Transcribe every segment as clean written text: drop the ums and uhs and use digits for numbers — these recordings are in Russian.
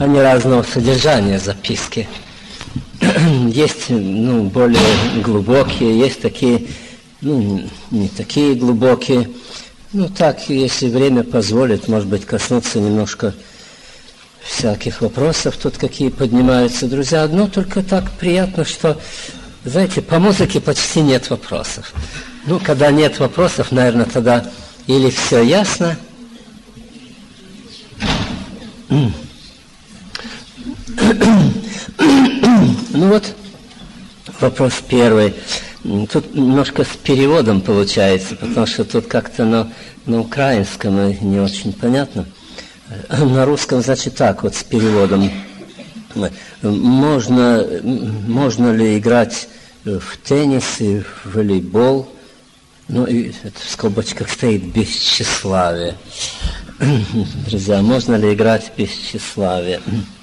Они разного содержания, записки. Есть, более глубокие, есть такие, не такие глубокие. Так, если время позволит, может быть, коснуться немножко всяких вопросов тут, какие поднимаются. Друзья, одно только так приятно, что, знаете, по музыке почти нет вопросов. Когда нет вопросов, наверное, тогда или все ясно. Вопрос первый. Тут немножко с переводом получается, потому что тут как-то на украинском не очень понятно. На русском, значит, так вот с переводом. Можно ли играть в теннис и в волейбол? И это в скобочках стоит без тщеславия. Друзья, можно ли играть без тщеславия?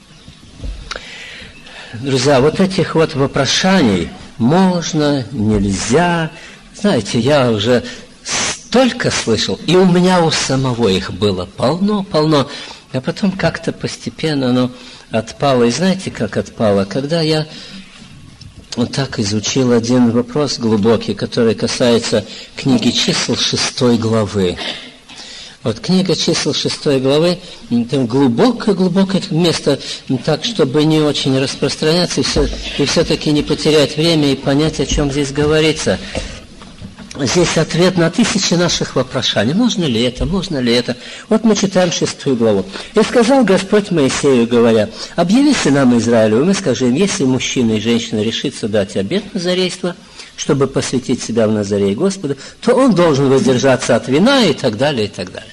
Друзья, вот этих вот вопрошаний можно, нельзя. Знаете, я уже столько слышал, и у меня у самого их было полно, а потом как-то постепенно оно отпало. И знаете, как отпало? Когда я вот так изучил один вопрос глубокий, который касается книги чисел 6 главы. Вот книга чисел 6 главы, там глубокое место, так, чтобы не очень распространяться и все-таки не потерять время и понять, о чем здесь говорится. Здесь ответ на тысячи наших вопрошаний. Можно ли это? Вот мы читаем 6 главу. «И сказал Господь Моисею, говоря, объяви сынам Израилю, и мы скажем, если мужчина и женщина решится дать обет назарейства, чтобы посвятить себя в Назарей Господу, то он должен воздержаться от вина» и так далее, и так далее.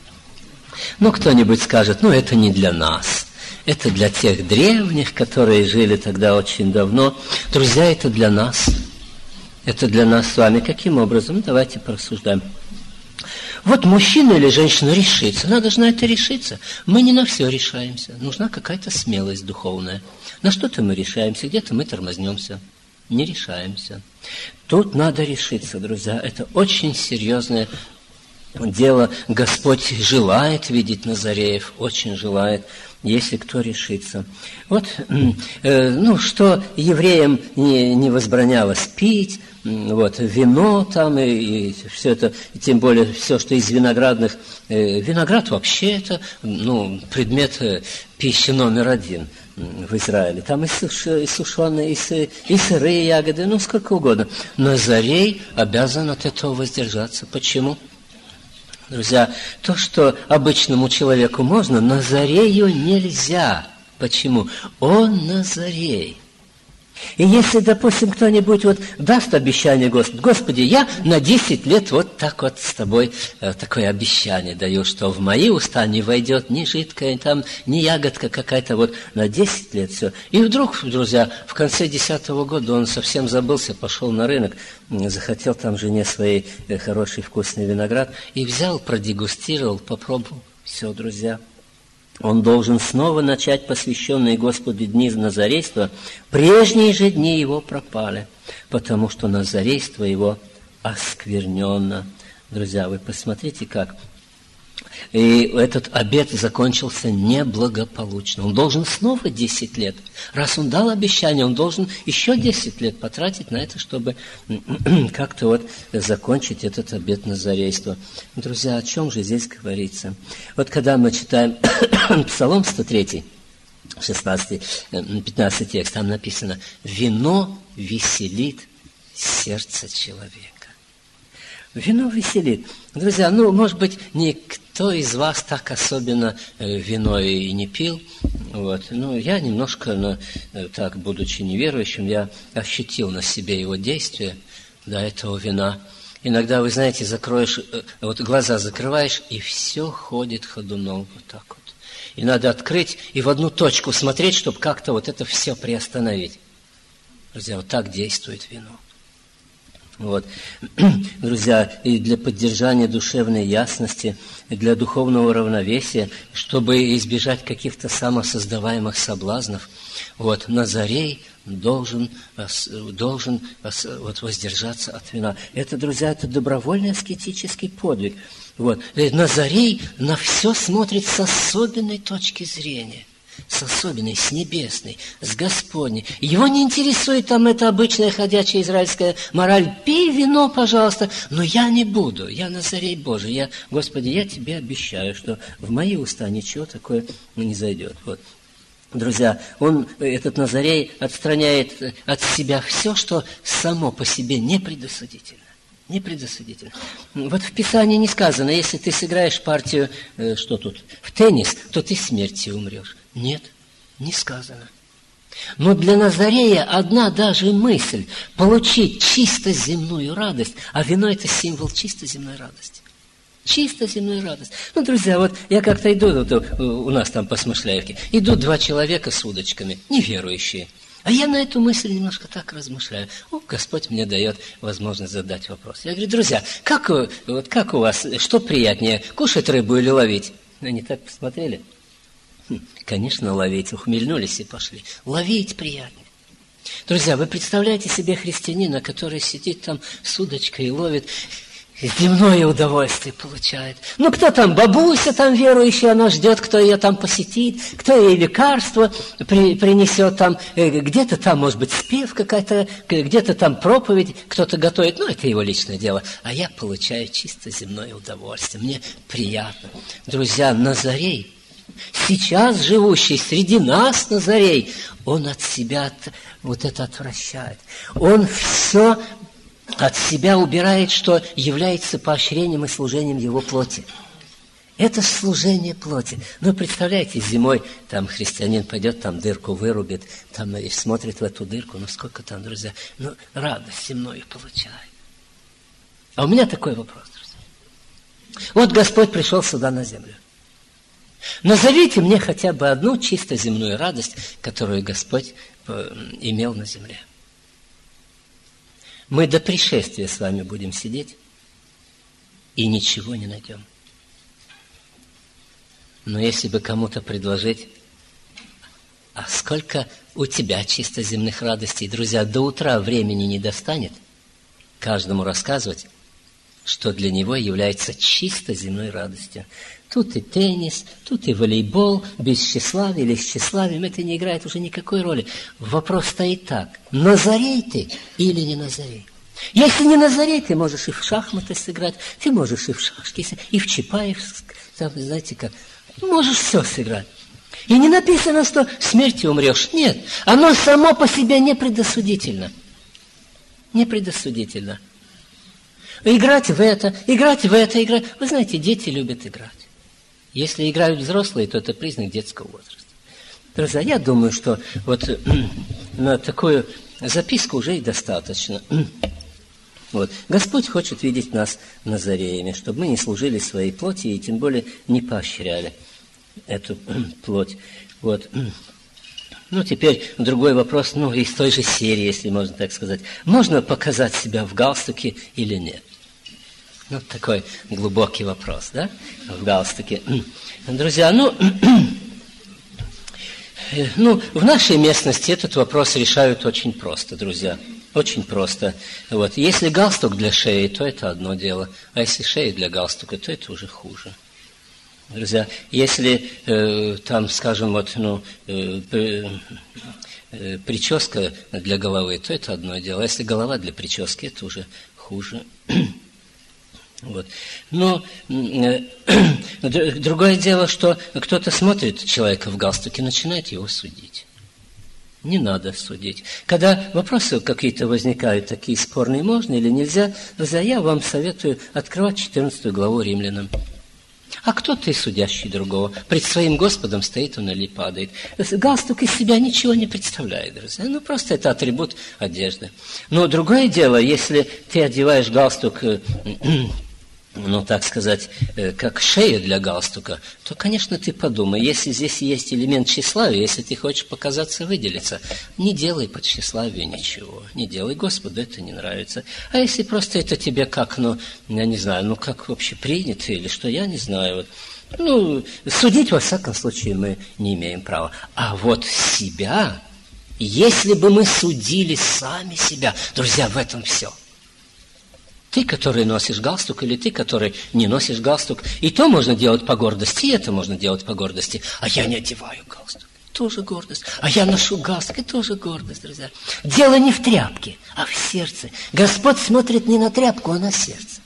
Кто-нибудь скажет, это не для нас. Это для тех древних, которые жили тогда очень давно. Друзья, это для нас. Это для нас с вами. Каким образом? Давайте порассуждаем. Вот мужчина или женщина решится. Надо же на это решиться. Мы не на все решаемся. Нужна какая-то смелость духовная. На что-то мы решаемся, где-то мы тормознемся. Не решаемся. Тут надо решиться, друзья. Это очень серьезное дело. Господь желает видеть Назареев, очень желает, если кто решится. Вот, что евреям не возбранялось пить, вино там и все это, и тем более все, что из виноградных. Виноград вообще это, предмет пищи номер 1 в Израиле. Там и сушеные, и сырые ягоды, сколько угодно. Назарей обязан от этого воздержаться. Почему? Друзья, то, что обычному человеку можно, Назарею нельзя. Почему? Он Назарей. И если, допустим, кто-нибудь даст обещание Господу, Господи, я на 10 лет вот так вот с тобой такое обещание даю, что в мои уста не войдет ни жидкая, там, ни ягодка какая-то, на 10 лет все. И вдруг, друзья, в конце 10-го года он совсем забылся, пошел на рынок, захотел там жене своей хороший вкусный виноград и взял, продегустировал, попробовал. Все, друзья. Он должен снова начать посвященные Господу дни назарейства. Прежние же дни его пропали, потому что назарейство его оскверненно. Друзья, вы посмотрите, как. И этот обет закончился неблагополучно. Он должен снова 10 лет. Раз он дал обещание, он должен еще 10 лет потратить на это, чтобы как-то закончить этот обет назарейства. Друзья, о чем же здесь говорится? Когда мы читаем Псалом 103, 16-15 текст, там написано: «Вино веселит сердце человека». Вино веселит. Друзья, может быть, никто из вас так особенно вино и не пил. Я немножко, так, будучи неверующим, я ощутил на себе его действие, этого вина. Иногда, вы знаете, закроешь, глаза закрываешь, и все ходит ходуном, так вот. И надо открыть и в одну точку смотреть, чтобы как-то это все приостановить. Друзья, так действует вино. Друзья, и для поддержания душевной ясности, и для духовного равновесия, чтобы избежать каких-то самосоздаваемых соблазнов, Назарей должен воздержаться от вина. Это, друзья, это добровольный аскетический подвиг. Назарей на все смотрит с особенной точки зрения. с особенной, с небесной, с Господней. Его не интересует там эта обычная ходячая израильская мораль. Пей вино, пожалуйста, но я не буду. Я Назарей Божий. Господи, я тебе обещаю, что в мои уста ничего такое не зайдет. Вот. Друзья, этот Назарей, отстраняет от себя все, что само по себе не предосудительно. Не предосудительно. Вот в Писании не сказано, если ты сыграешь партию, в теннис, то ты смертью умрешь. Нет, не сказано. Но для Назарея одна даже мысль – получить чисто земную радость, а вино – это символ чисто земной радости. Чисто земную радость. Друзья, вот я как-то иду, у нас там по Смышляевке, идут два человека с удочками, неверующие. А я на эту мысль немножко так размышляю. Господь мне дает возможность задать вопрос. Я говорю, друзья, как у вас, что приятнее, кушать рыбу или ловить? Они так посмотрели. Конечно, ловить. Ухмыльнулись и пошли. Ловить приятнее. Друзья, вы представляете себе христианина, который сидит там с удочкой и ловит, земное удовольствие получает. Кто там, бабуся там верующая, она ждет, кто ее там посетит, кто ей лекарство принесет там, где-то там, может быть, спев какая-то, где-то там проповедь кто-то готовит, это его личное дело. А я получаю чисто земное удовольствие, мне приятно. Друзья, Назарей, сейчас живущий среди нас, Назарей, он от себя это отвращает. Он все от себя убирает, что является поощрением и служением его плоти. Это служение плоти. Представляете, зимой там христианин пойдет, там дырку вырубит, там и смотрит в эту дырку, сколько там, друзья, радость земную получает. А у меня такой вопрос, друзья. Вот Господь пришел сюда на землю. Назовите мне хотя бы одну чисто земную радость, которую Господь имел на земле. Мы до пришествия с вами будем сидеть и ничего не найдем. Но если бы кому-то предложить, а сколько у тебя чисто земных радостей, друзья, до утра времени не достанет каждому рассказывать, что для него является чисто земной радостью. Тут и теннис, тут и волейбол, без тщеславия или с тщеславием, это не играет уже никакой роли. Вопрос стоит так: Назарей ты или не Назарей? Если не Назарей, ты можешь и в шахматы сыграть, ты можешь и в шашки, и в Чапаев, там, знаете как, можешь все сыграть. И не написано, что смертью умрешь. Нет, оно само по себе не предосудительно. Не предосудительно. Играть в это, играть. Вы знаете, дети любят играть. Если играют взрослые, то это признак детского возраста. Друзья, я думаю, что на такую записку уже и достаточно. Господь хочет видеть нас Назареями, чтобы мы не служили своей плоти и тем более не поощряли эту плоть. Теперь другой вопрос, из той же серии, если можно так сказать. Можно показать себя в галстуке или нет? Такой глубокий вопрос, да? В галстуке. Друзья, в нашей местности этот вопрос решают очень просто, друзья. Очень просто. Если галстук для шеи, то это одно дело. А если шея для галстука, то это уже хуже. Друзья, если там, скажем, прическа для головы, то это одно дело. А если голова для прически, это уже хуже. Но другое дело, что кто-то смотрит человека в галстуке, начинает его судить. Не надо судить. Когда вопросы какие-то возникают, такие спорные, можно или нельзя, друзья, я вам советую открывать 14 главу Римлянам. А кто ты, судящий другого? Пред своим Господом стоит он или падает. Галстук из себя ничего не представляет, друзья. Просто это атрибут одежды. Но другое дело, если ты одеваешь галстук, так сказать, как шея для галстука, то, конечно, ты подумай, если здесь есть элемент тщеславия, если ты хочешь показаться, выделиться, не делай под тщеславие ничего, не делай, Господу это не нравится. А если просто это тебе как, я не знаю, как вообще принято или что, я не знаю. Судить, во всяком случае, мы не имеем права. А себя, если бы мы судили сами себя, друзья, в этом все. Ты, который носишь галстук, или ты, который не носишь галстук. И то можно делать по гордости, и это можно делать по гордости. А я не одеваю галстук. тоже гордость. А я ношу галстук, тоже гордость, друзья. Дело не в тряпке, а в сердце. Господь смотрит не на тряпку, а на сердце.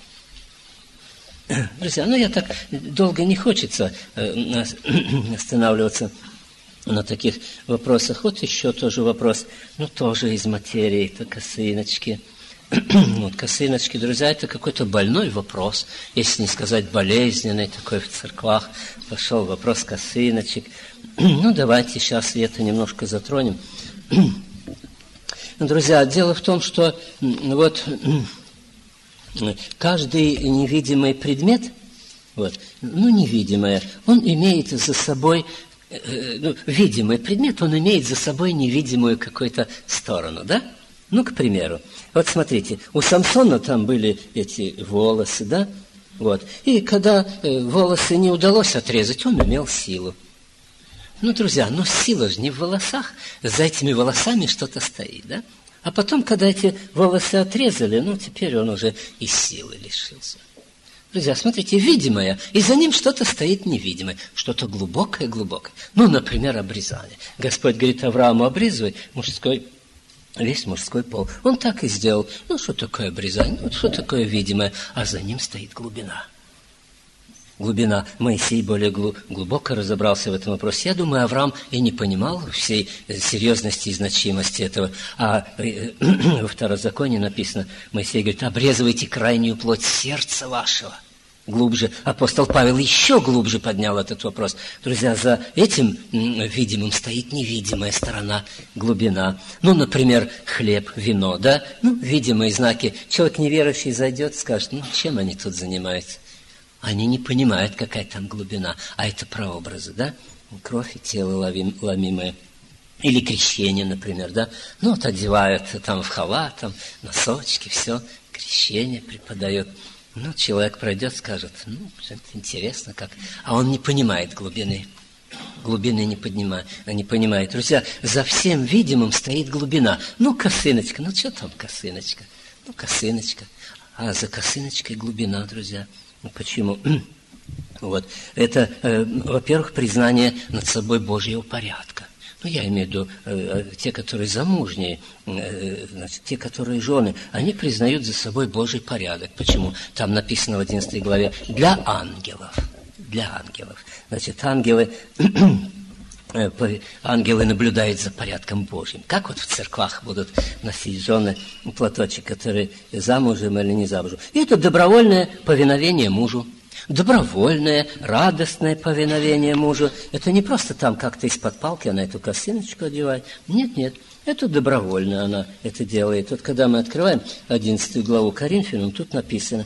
Друзья, я так долго не хочется останавливаться на таких вопросах. Вот еще тоже вопрос, тоже из материи, это косыночки. Косыночки, друзья, это какой-то больной вопрос, если не сказать болезненный, такой в церквах пошел вопрос косыночек. Давайте сейчас это немножко затронем. Друзья, дело в том, что каждый невидимый предмет, невидимое, он имеет за собой, видимый предмет, он имеет за собой невидимую какую-то сторону, да? К примеру, смотрите, у Самсона там были эти волосы, да? И когда волосы не удалось отрезать, он имел силу. Друзья, сила же не в волосах, за этими волосами что-то стоит, да? А потом, когда эти волосы отрезали, теперь он уже и силы лишился. Друзья, смотрите, видимое, и за ним что-то стоит невидимое, что-то глубокое-глубокое. Например, обрезание. Господь говорит Аврааму: обрезывай весь мужской пол. Он так и сделал. Что такое обрезание? Что такое видимое? А за ним стоит глубина. Глубина. Моисей более глубоко разобрался в этом вопросе. Я думаю, Авраам и не понимал всей серьезности и значимости этого. А во Второзаконии написано, Моисей говорит: обрезывайте крайнюю плоть сердца вашего. Глубже. Апостол Павел еще глубже поднял этот вопрос. Друзья, за этим видимым стоит невидимая сторона, глубина. Например, хлеб, вино, да? Видимые знаки. Человек неверующий зайдет, скажет: чем они тут занимаются? Они не понимают, какая там глубина. А это прообразы, да? Кровь и тело ломимое. Или крещение, например, да? Одевают там в халат, там носочки, все. Крещение преподает. Человек пройдет, скажет: это интересно как. А он не понимает глубины. Глубины не понимает. Друзья, за всем видимым стоит глубина. Косыночка. Что там косыночка? Косыночка. А за косыночкой глубина, друзья. Почему? Это, во-первых, признание над собой Божьего порядка. Я имею в виду те, которые замужние, те, которые жены, они признают за собой Божий порядок. Почему? Там написано в 11 главе: для ангелов. Для ангелов. Ангелы наблюдают за порядком Божьим. Как в церквах будут носить жены платочек, которые замужем или не замужем. И это добровольное повиновение мужу. Добровольное, радостное повиновение мужу. Это не просто там как-то из-под палки она эту косыночку одевает. Нет. Это добровольно она это делает. Когда мы открываем 11 главу Коринфянам, тут написано: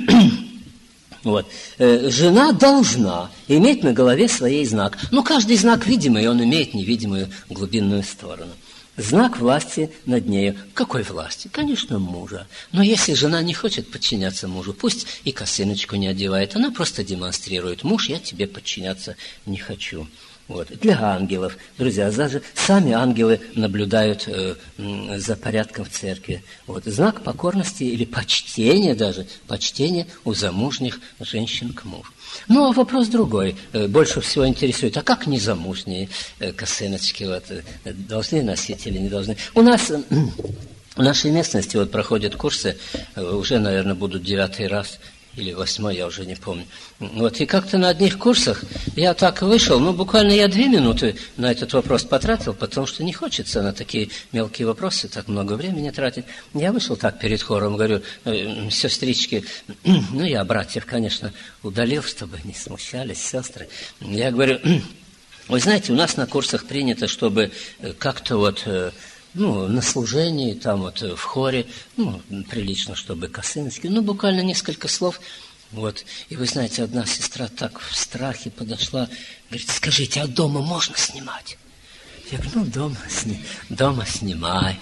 жена должна иметь на голове своей знак. Каждый знак видимый, он имеет невидимую глубинную сторону. Знак власти над нею. Какой власти? Конечно, мужа. Но если жена не хочет подчиняться мужу, пусть и косыночку не одевает. Она просто демонстрирует: муж, я тебе подчиняться не хочу. Для ангелов. Друзья, даже сами ангелы наблюдают за порядком в церкви. Знак покорности или почтения даже. Почтение у замужних женщин к мужу. А вопрос другой. Больше всего интересует: а как незамужние косыночки? Должны носить или не должны? У нас в нашей местности проходят курсы, уже, наверное, будут 9-й раз, или 8-й, я уже не помню. И как-то на одних курсах я так вышел, буквально я 2 минуты на этот вопрос потратил, потому что не хочется на такие мелкие вопросы так много времени тратить. Я вышел так перед хором, говорю: сестрички, я братьев, конечно, удалил, чтобы не смущались сестры. Я говорю: вы знаете, у нас на курсах принято, чтобы как-то на служении, там в хоре, прилично, чтобы косыночки, буквально несколько слов. И вы знаете, одна сестра так в страхе подошла, говорит: скажите, а дома можно снимать? Я говорю: дома снимай.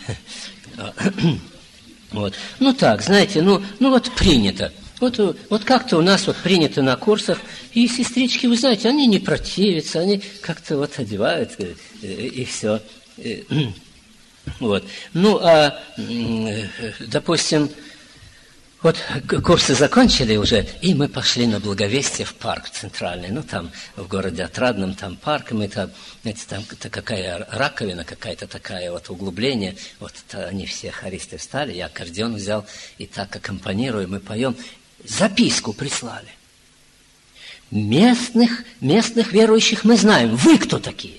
Так, знаете, принято. Как-то у нас принято на курсах, и сестрички, вы знаете, они не противятся, они как-то одевают, и все. Допустим, Вот курсы закончили уже, и мы пошли на Благовестие в парк центральный. Ну, там в городе Отрадном, там парк, и мы там, знаете, там какая раковина, какая-то такая вот углубление. Вот они все хористы встали, я аккордеон взял, и так аккомпанируем, мы поем. Записку прислали. Местных верующих мы знаем. Вы кто такие?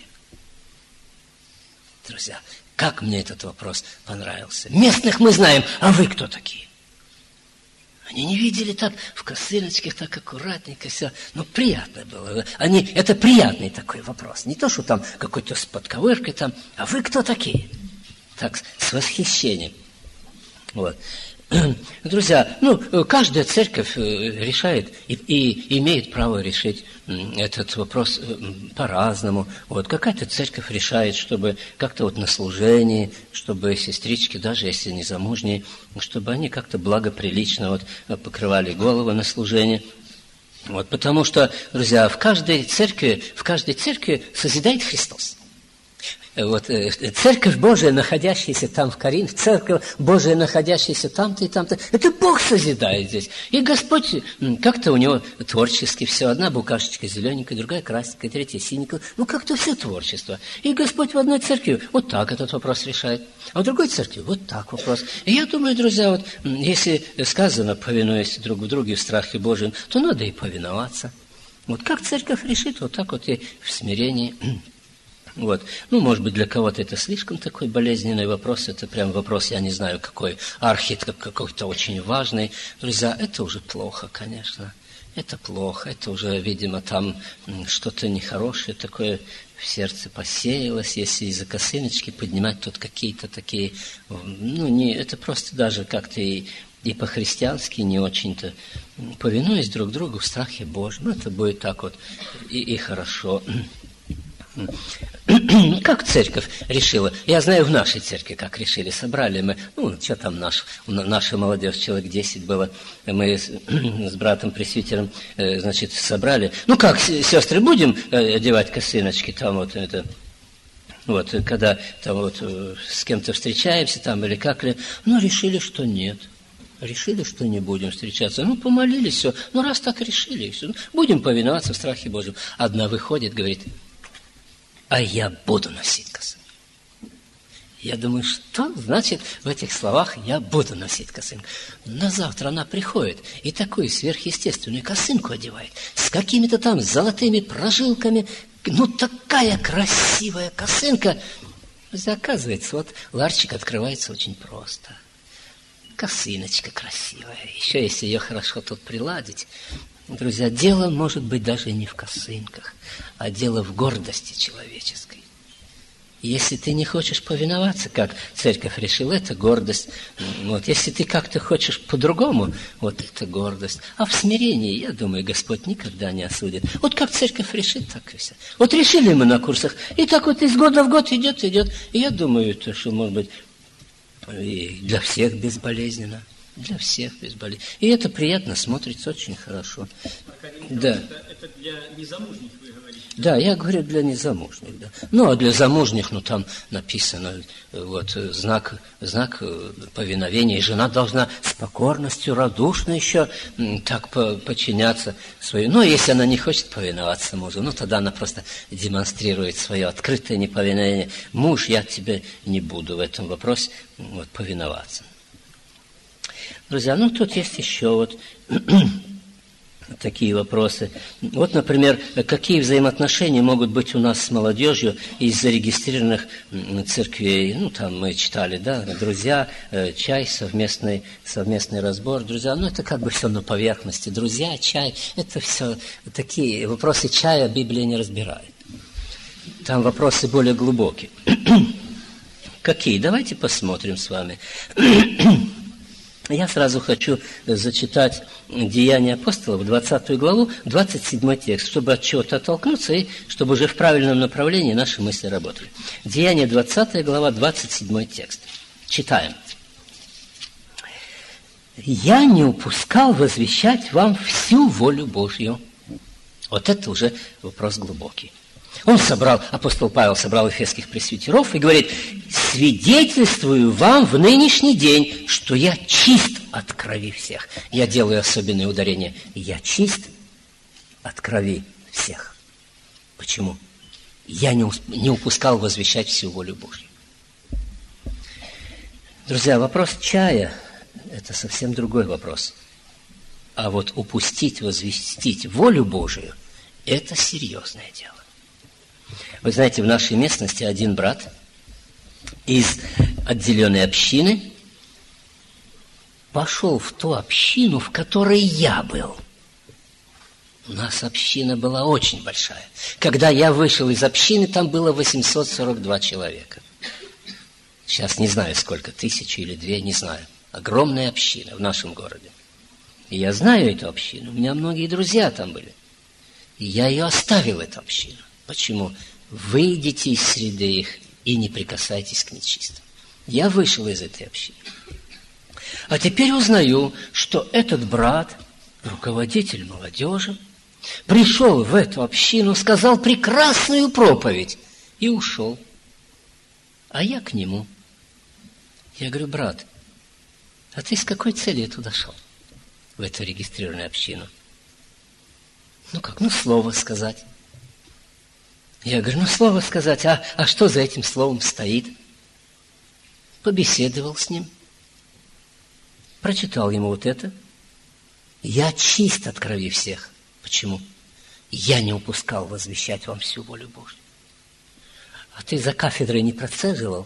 Друзья, как мне этот вопрос понравился. Местных мы знаем, а вы кто такие? Они не видели так в косыночках, так аккуратненько все. Ну, приятно было. Это приятный такой вопрос. Не то, что там какой-то с подковыркой там, а вы кто такие? Так, с восхищением. Вот. Друзья, каждая церковь решает и имеет право решить этот вопрос по-разному. Вот какая-то церковь решает, чтобы как-то вот на служении, чтобы сестрички, даже если не замужние, чтобы они как-то благоприлично вот покрывали голову на служение. Вот, потому что, друзья, в каждой церкви созидает Христос. Вот, Церковь Божия, находящаяся там в Коринфе, Церковь Божия, находящаяся там-то и там-то, это Бог созидает здесь. И Господь, как-то у Него творчески все. Одна букашечка зелененькая, другая красненькая, третья синенькая. Как-то все творчество. И Господь в одной церкви вот так этот вопрос решает, а в другой церкви вот так вопрос. И я думаю, друзья, вот если сказано, повинуясь друг в друге в страхе Божьем, то надо и повиноваться. Вот как церковь решит, вот так вот и в смирении. Вот. Может быть, для кого-то это слишком такой болезненный вопрос, это прям вопрос, я не знаю, какой, какой-то очень важный. Друзья, это уже плохо, конечно. Это плохо, это уже, видимо, там что-то нехорошее такое в сердце посеялось, если из-за косыночки поднимать тут какие-то такие, это просто даже как-то и по-христиански не очень-то, повинуясь друг другу в страхе Божьем, это будет так вот и хорошо. Как церковь решила? Я знаю, в нашей церкви как решили. Собрали мы, что там наша молодежь, человек 10 было. Мы с братом-пресвитером, собрали. Как, сестры, будем одевать косыночки? Там вот это... Вот, когда там вот с кем-то встречаемся там или как ли. Решили, что нет. Решили, что не будем встречаться. Помолились, все. Раз так решили, все. Будем повиноваться в страхе Божьем. Одна выходит, говорит... А я буду носить косынку. Я думаю, что значит в этих словах «я буду носить косынку». На завтра она приходит и такую сверхъестественную косынку одевает с какими-то там золотыми прожилками. Такая красивая косынка. Оказывается, вот ларчик открывается очень просто. Косыночка красивая. Еще если ее хорошо тут приладить. Друзья, дело может быть даже не в косынках, а дело в гордости человеческой. Если ты не хочешь повиноваться, как церковь решила, это гордость. Если ты как-то хочешь по-другому, это гордость. А в смирении, я думаю, Господь никогда не осудит. Как церковь решит, так и все. Решили мы на курсах, и так из года в год идет. И я думаю, что, может быть, и для всех безболезненно. Для всех безболезненно. И это приятно смотрится, очень хорошо. Да. Это для незамужних, вы говорите? Да, я говорю для незамужних. Да. А для замужних, там написано, знак повиновения. И жена должна с покорностью, радушно еще так подчиняться своей. Если она не хочет повиноваться мужу, тогда она просто демонстрирует свое открытое неповиновение. Муж, я тебе не буду в этом вопросе повиноваться. Друзья, тут есть еще такие вопросы. Например, какие взаимоотношения могут быть у нас с молодежью из зарегистрированных церквей? Там мы читали, да, друзья, чай, совместный разбор. Друзья, это как бы все на поверхности. Друзья, чай, это все такие вопросы чая Библия не разбирает. Там вопросы более глубокие. Какие? Давайте посмотрим с вами. Я сразу хочу зачитать Деяния апостолов, 20 главу, 27 текст, чтобы от чего-то оттолкнуться и чтобы уже в правильном направлении наши мысли работали. Деяния 20 глава, 27 текст. Читаем. «Я не упускал возвещать вам всю волю Божью». Это уже вопрос глубокий. Апостол Павел собрал эфесских пресвитеров и говорит: свидетельствую вам в нынешний день, что я чист от крови всех. Я делаю особенное ударение. Я чист от крови всех. Почему? Я не упускал возвещать всю волю Божью. Друзья, вопрос чая – это совсем другой вопрос. А вот упустить, возвестить волю Божию – это серьезное дело. Вы знаете, в нашей местности один брат из отделенной общины пошел в ту общину, в которой я был. У нас община была очень большая. Когда я вышел из общины, там было 842 человека. Сейчас не знаю, сколько, 1000 или 2, не знаю. Огромная община в нашем городе. И я знаю эту общину. У меня многие друзья там были. И я ее оставил, эту общину. Почему? Выйдите из среды их и не прикасайтесь к нечистым. Я вышел из этой общины. А теперь узнаю, что этот брат, руководитель молодежи, пришел в эту общину, сказал прекрасную проповедь и ушел. А я к нему. Я говорю: брат, а ты с какой целью туда шел, в эту регистрированную общину? Слово сказать. Я говорю: слово сказать, а что за этим словом стоит? Побеседовал с ним, прочитал ему вот это. Я чист от крови всех. Почему? Я не упускал возвещать вам всю волю Божью. А ты за кафедрой не процеживал?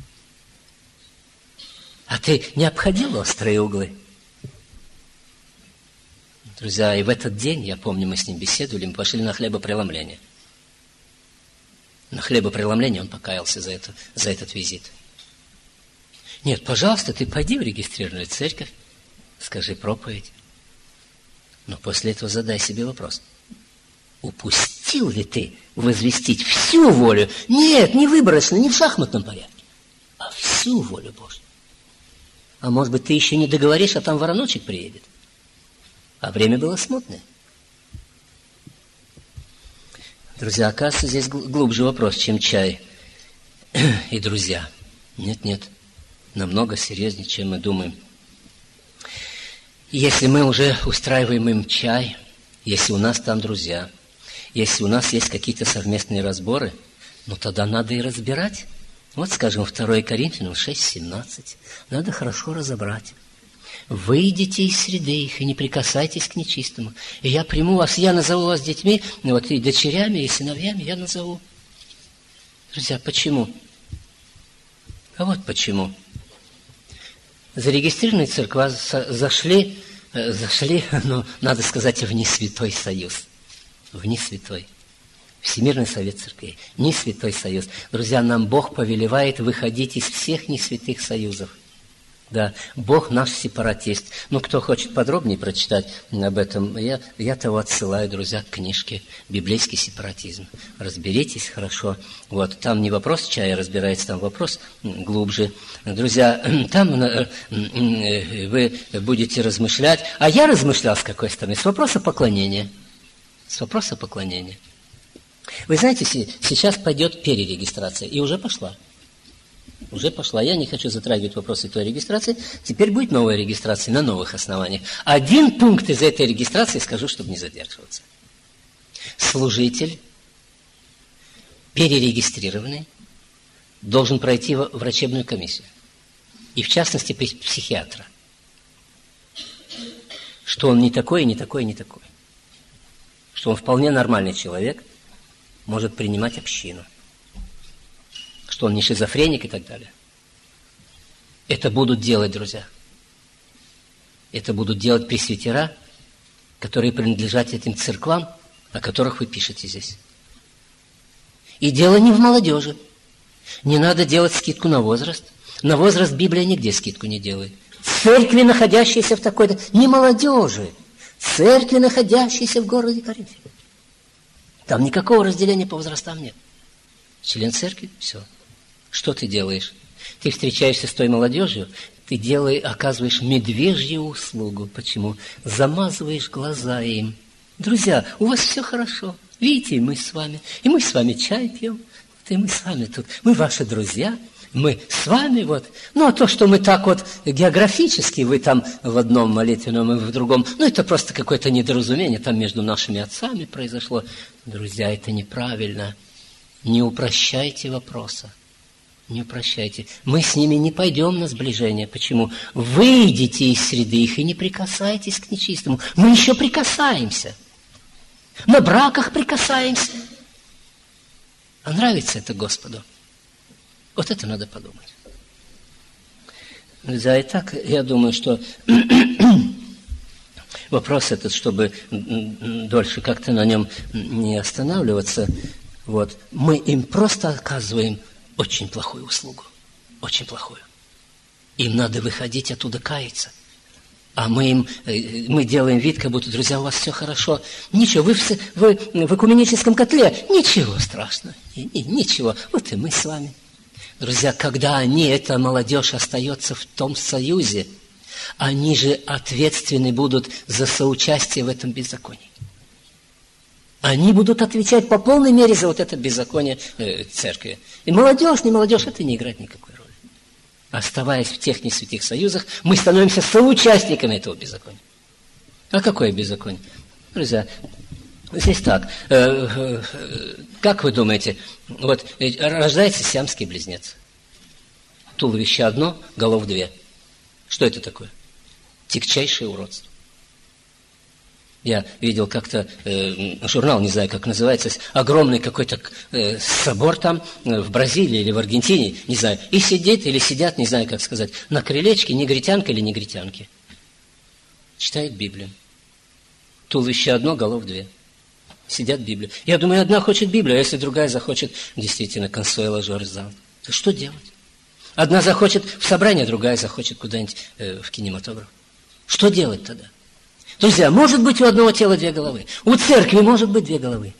А ты не обходил острые углы? Друзья, и в этот день, я помню, мы с ним беседовали, мы пошли на хлебопреломление. На хлебопреломление он покаялся за этот визит. Нет, пожалуйста, ты пойди в регистрированную церковь, скажи проповедь. Но после этого задай себе вопрос: упустил ли ты возвестить всю волю? Нет, не выборочно, не в шахматном порядке, а всю волю Божью. А может быть, ты еще не договоришь, а там вороночек приедет. А время было смутное. Друзья, оказывается, здесь глубже вопрос, чем чай и друзья. Нет, намного серьезнее, чем мы думаем. Если мы уже устраиваем им чай, если у нас там друзья, если у нас есть какие-то совместные разборы, тогда надо и разбирать. Вот, скажем, 2 Коринфянам 6:17. Надо хорошо разобрать. Выйдите из среды их и не прикасайтесь к нечистому. И я приму вас, я назову вас детьми, и дочерями, и сыновьями я назову. Друзья, почему? А вот почему. Зарегистрированные церкви зашли, надо сказать, в несвятой союз. В несвятой. Всемирный совет церквей. Несвятой союз. Друзья, нам Бог повелевает выходить из всех несвятых союзов. Да, Бог наш сепаратист. Кто хочет подробнее прочитать об этом, я того отсылаю, друзья, к книжке «Библейский сепаратизм». Разберитесь хорошо. Там не вопрос чая разбирается, там вопрос глубже. Друзья, там вы будете размышлять. А я размышлял с какой стороны? С вопроса поклонения. С вопроса поклонения. Вы знаете, сейчас пойдет перерегистрация, и уже пошла. Уже пошла. Я не хочу затрагивать вопросы той регистрации. Теперь будет новая регистрация на новых основаниях. Один пункт из этой регистрации скажу, чтобы не задерживаться. Служитель, перерегистрированный, должен пройти врачебную комиссию. И в частности, психиатра. Что он не такой, не такой, не такой. Что он вполне нормальный человек, может принимать общину. Что он не шизофреник и так далее. Это будут делать, друзья. Это будут делать пресвитера, которые принадлежат этим церквам, о которых вы пишете здесь. И дело не в молодежи. Не надо делать скидку на возраст. На возраст Библия нигде скидку не делает. Церкви, находящиеся в такой-то... Не молодежи. Церкви, находящиеся в городе Коринфе. Там никакого разделения по возрастам нет. Член церкви – все. Что ты делаешь? Ты встречаешься с той молодежью, ты оказываешь медвежью услугу. Почему? Замазываешь глаза им. Друзья, у вас все хорошо. Видите, и мы с вами. И мы с вами чай пьем. И мы с вами тут. Мы ваши друзья. Мы с вами вот. Ну, а то, что мы так вот географически, вы там в одном молитвенном, мы в другом, ну, это просто какое-то недоразумение там между нашими отцами произошло. Друзья, это неправильно. Не упрощайте вопроса. Не упрощайте. Мы с ними не пойдем на сближение. Почему? Выйдите из среды их и не прикасайтесь к нечистому. Мы еще прикасаемся. На браках прикасаемся. А нравится это Господу? Вот это надо подумать. Да, и так, я думаю, что вопрос этот, чтобы дольше как-то на нем не останавливаться, вот, мы им просто оказываем очень плохую услугу. Очень плохую. Им надо выходить оттуда каяться. А мы делаем вид, как будто, друзья, у вас все хорошо. Ничего, вы в экуменическом котле. Ничего страшного. Ничего. Вот и мы с вами. Друзья, когда они, эта молодежь, остается в том союзе, они же ответственны будут за соучастие в этом беззаконии. Они будут отвечать по полной мере за вот это беззаконие церкви. И молодежь, не молодежь, это не играет никакой роли. Оставаясь в тех несвятых союзах, мы становимся соучастниками этого беззакония. А какое беззаконие? Друзья, здесь так. Как вы думаете, вот рождается сиамский близнец. Туловище одно, голов две. Что это такое? Тягчайшее уродство. Я видел как-то журнал, не знаю, как называется, огромный какой-то собор там в Бразилии или в Аргентине, не знаю, и сидит или сидят, не знаю, как сказать, на крылечке, негритянка или негритянки. Читают Библию. Туловище одно, голов две. Сидят Библию. Я думаю, одна хочет Библию, а если другая захочет, действительно, Консуэла Жоржан. Что делать? Одна захочет в собрание, другая захочет куда-нибудь в кинематограф. Что делать тогда? Друзья, может быть у одного тела две головы. У церкви может быть две головы.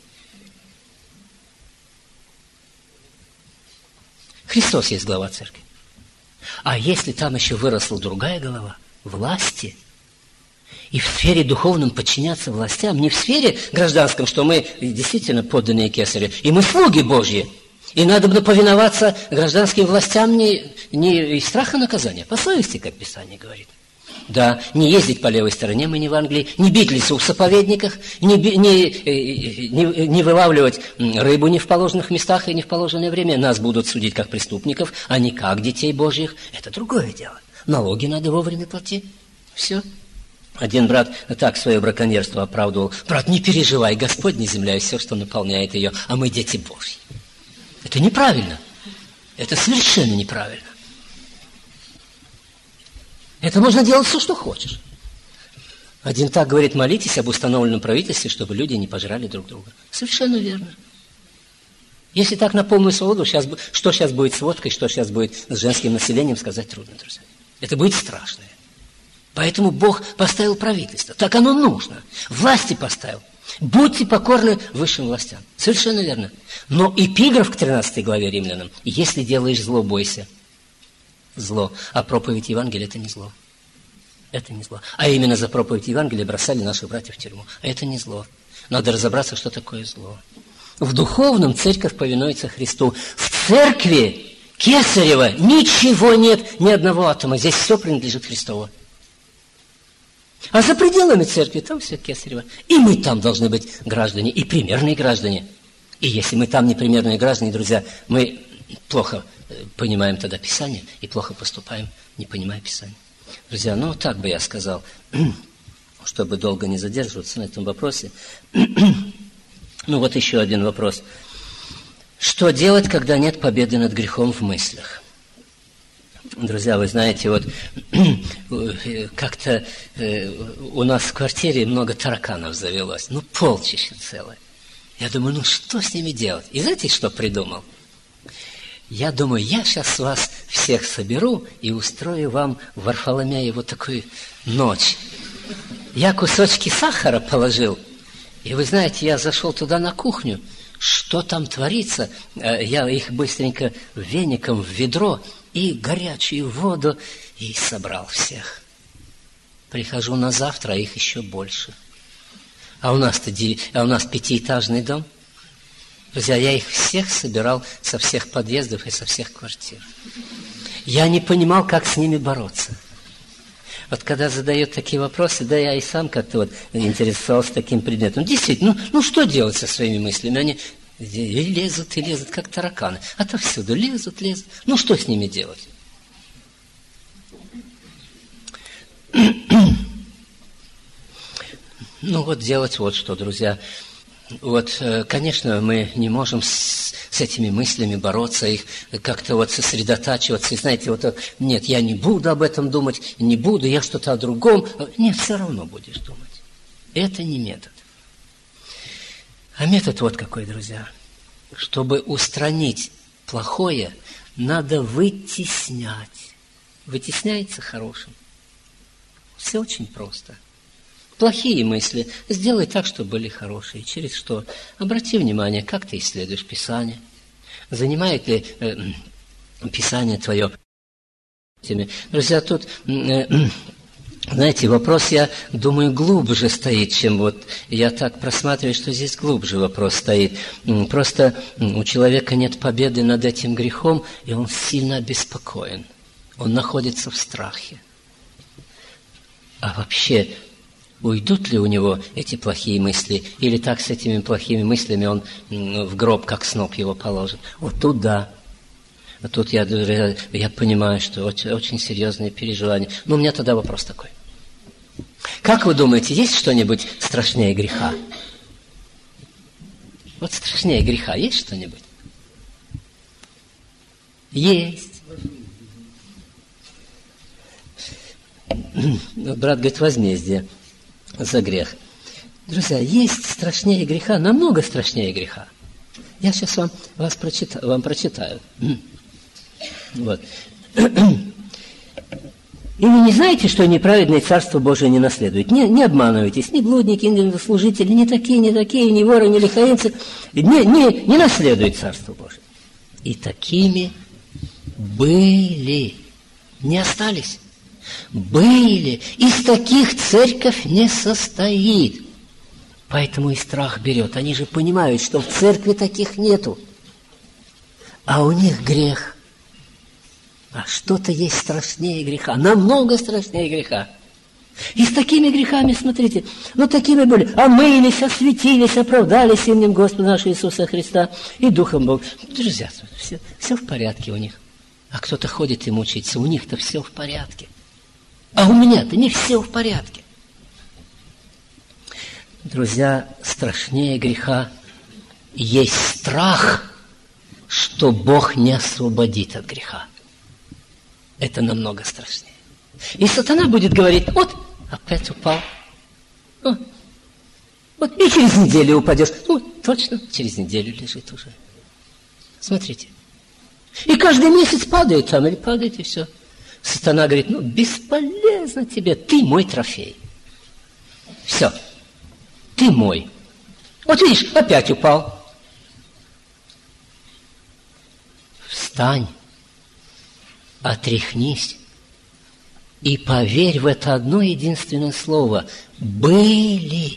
Христос есть глава церкви. А если там еще выросла другая голова, власти, и в сфере духовном подчиняться властям, не в сфере гражданском, что мы действительно подданные кесарю, и мы слуги Божьи, и надо бы повиноваться гражданским властям не из страха наказания, по совести, как Писание говорит. Да, не ездить по левой стороне мы не в Англии, не бить лису в заповедниках, не вылавливать рыбу не в положенных местах и не в положенное время. Нас будут судить как преступников, а не как детей Божьих. Это другое дело. Налоги надо вовремя платить. Все. Один брат так свое браконьерство оправдывал. Брат, не переживай, Господь не земля и все, что наполняет ее, а мы дети Божьи. Это неправильно. Это совершенно неправильно. Это можно делать все, что хочешь. Один так говорит, молитесь об установленном правительстве, чтобы люди не пожрали друг друга. Совершенно верно. Если так на полную свободу, что сейчас будет с водкой, что сейчас будет с женским населением, сказать трудно, друзья. Это будет страшное. Поэтому Бог поставил правительство. Так оно нужно. Власти поставил. Будьте покорны высшим властям. Совершенно верно. Но эпиграф к 13 главе Римлянам. Если делаешь зло, бойся. Зло. А проповедь Евангелия – это не зло. Это не зло. А именно за проповедь Евангелия бросали наших братьев в тюрьму. А это не зло. Надо разобраться, что такое зло. В духовном церковь повинуется Христу. В церкви Кесарева ничего нет, ни одного атома. Здесь все принадлежит Христову. А за пределами церкви там все Кесарево. И мы там должны быть граждане, и примерные граждане. И если мы там не примерные граждане, друзья, мы плохо понимаем тогда Писание и плохо поступаем, не понимая Писание. Друзья, ну так бы я сказал, чтобы долго не задерживаться на этом вопросе. Ну вот еще один вопрос. Что делать, когда нет победы над грехом в мыслях? Друзья, вы знаете, вот как-то у нас в квартире много тараканов завелось, ну полчища целое. Я думаю, ну что с ними делать? И знаете, что придумал? Я думаю, я сейчас вас всех соберу и устрою вам в Варфоломееву такую ночь. Я кусочки сахара положил, и вы знаете, я зашел туда на кухню. Что там творится? Я их быстренько веником в ведро и горячую воду, и собрал всех. Прихожу на завтра, а их еще больше. А у нас пятиэтажный дом. Друзья, я их всех собирал со всех подъездов и со всех квартир. Я не понимал, как с ними бороться. Вот когда задают такие вопросы, да я и сам как-то вот интересовался таким предметом. Действительно, ну что делать со своими мыслями? Они лезут и лезут, как тараканы. Отовсюду лезут. Ну что с ними делать? Ну вот делать вот что, друзья. Вот, конечно, мы не можем с этими мыслями бороться, их как-то вот сосредотачиваться. И знаете, вот нет, я не буду об этом думать, не буду, я что-то о другом. Нет, все равно будешь думать. Это не метод. А метод вот какой, друзья. Чтобы устранить плохое, надо вытеснять. Вытесняется хорошим. Все очень просто. Плохие мысли сделай так, чтобы были хорошие. Через что? Обрати внимание, как ты исследуешь Писание. Занимает ли Писание твое? Друзья, тут, знаете, вопрос, я думаю, глубже стоит, чем вот я так просматриваю, что здесь глубже вопрос стоит. Просто у человека нет победы над этим грехом, и он сильно обеспокоен. Он находится в страхе. А вообще, уйдут ли у него эти плохие мысли? Или так с этими плохими мыслями он в гроб, как сноп, его положит? Вот тут да. А тут я понимаю, что очень, очень серьезные переживания. Но у меня тогда вопрос такой. Как вы думаете, есть что-нибудь страшнее греха? Вот страшнее греха есть что-нибудь? Есть. Брат говорит, возмездие за грех. Друзья, есть страшнее греха, намного страшнее греха. Я сейчас вам прочитаю. Вот. И вы не знаете, что неправедное Царство Божие не наследует? Не обманывайтесь, ни блудники, ни служители, ни такие, ни воры, ни лихаимцы. Не наследует Царство Божие. И такими были, не остались. Были. Из таких церковь не состоит. Поэтому и страх берет. Они же понимают, что в церкви таких нету. А у них грех. А что-то есть страшнее греха. Намного страшнее греха. И с такими грехами, смотрите, такими были. Омылись, осветились, оправдались именем Господа нашего Иисуса Христа и Духом Бога. Друзья, все в порядке у них. А кто-то ходит и мучается. У них-то все в порядке. А у меня-то не все в порядке. Друзья, страшнее греха есть страх, что Бог не освободит от греха. Это намного страшнее. И сатана будет говорить, вот, опять упал. Вот, и через неделю упадешь. Точно, через неделю лежит уже. Смотрите. И каждый месяц падает там, или падает, и все. Сатана говорит, бесполезно тебе, ты мой трофей. Все, ты мой. Вот видишь, опять упал. Встань, отряхнись и поверь в это одно единственное слово. Были.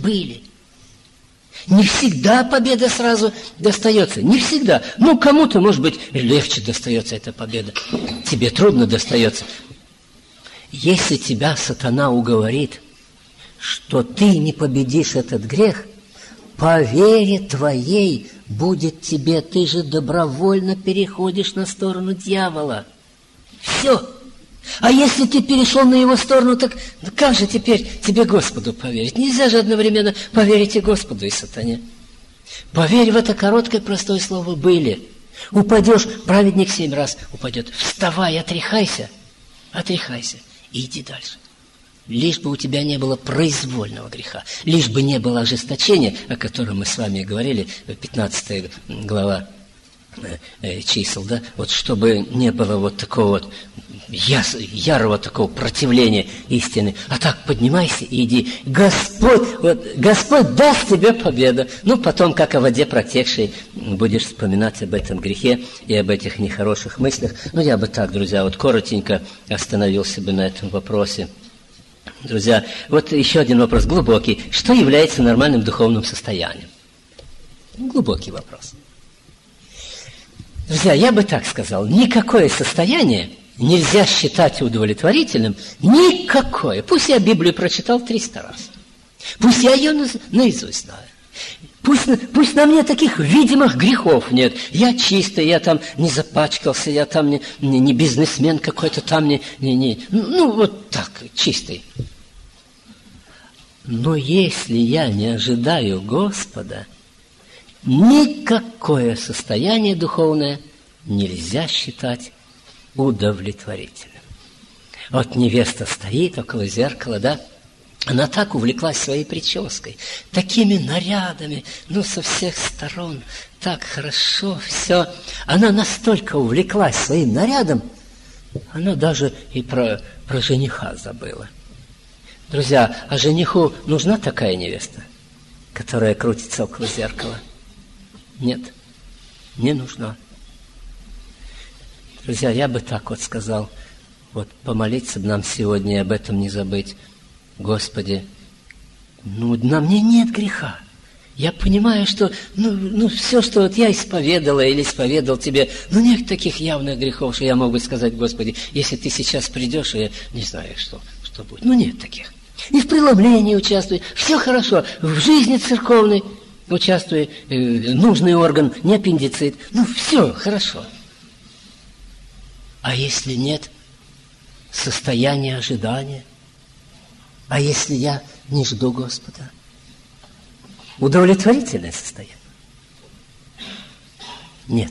Не всегда победа сразу достается. Не всегда. Кому-то, может быть, легче достается эта победа. Тебе трудно достается. Если тебя сатана уговорит, что ты не победишь этот грех, по вере твоей будет тебе. Ты же добровольно переходишь на сторону дьявола. Все. А если ты перешел на его сторону, так как же теперь тебе Господу поверить? Нельзя же одновременно поверить и Господу, и сатане. Поверь в это короткое простое слово «были». Упадешь, праведник 7 раз упадет. Вставай, отряхайся, и иди дальше. Лишь бы у тебя не было произвольного греха, лишь бы не было ожесточения, о котором мы с вами говорили, 15 глава чисел, да? Вот чтобы не было вот такого вот ярого такого противления истины. А так поднимайся и иди. Господь даст тебе победу. Потом, как о воде протекшей, будешь вспоминать об этом грехе и об этих нехороших мыслях. Я бы так, друзья, коротенько остановился бы на этом вопросе. Друзья, вот еще один вопрос глубокий. Что является нормальным духовным состоянием? Глубокий вопрос. Друзья, я бы так сказал, никакое состояние нельзя считать удовлетворительным, никакое. Пусть я Библию прочитал 300 раз, пусть я ее наизусть знаю, пусть на мне таких видимых грехов нет, я чистый, я там не запачкался, я там не бизнесмен какой-то, там ну вот так, чистый. Но если я не ожидаю Господа, никакое состояние духовное нельзя считать удовлетворительным. Вот невеста стоит около зеркала, да? Она так увлеклась своей прической, такими нарядами, со всех сторон, так хорошо все. Она настолько увлеклась своим нарядом, она даже и про жениха забыла. Друзья, а жениху нужна такая невеста, которая крутится около зеркала? Нет, не нужна. Друзья, я бы так вот сказал, вот помолиться бы нам сегодня и об этом не забыть. Господи, на мне нет греха. Я понимаю, что, все, что вот я исповедала или исповедал тебе, нет таких явных грехов, что я мог бы сказать, Господи, если ты сейчас придешь, и я не знаю, что будет. Нет таких. И в преломлении участвуй, все хорошо, в жизни церковной участвуй, нужный орган, не аппендицит, все хорошо. А если нет состояния ожидания? А если я не жду Господа? Удовлетворительное состояние? Нет.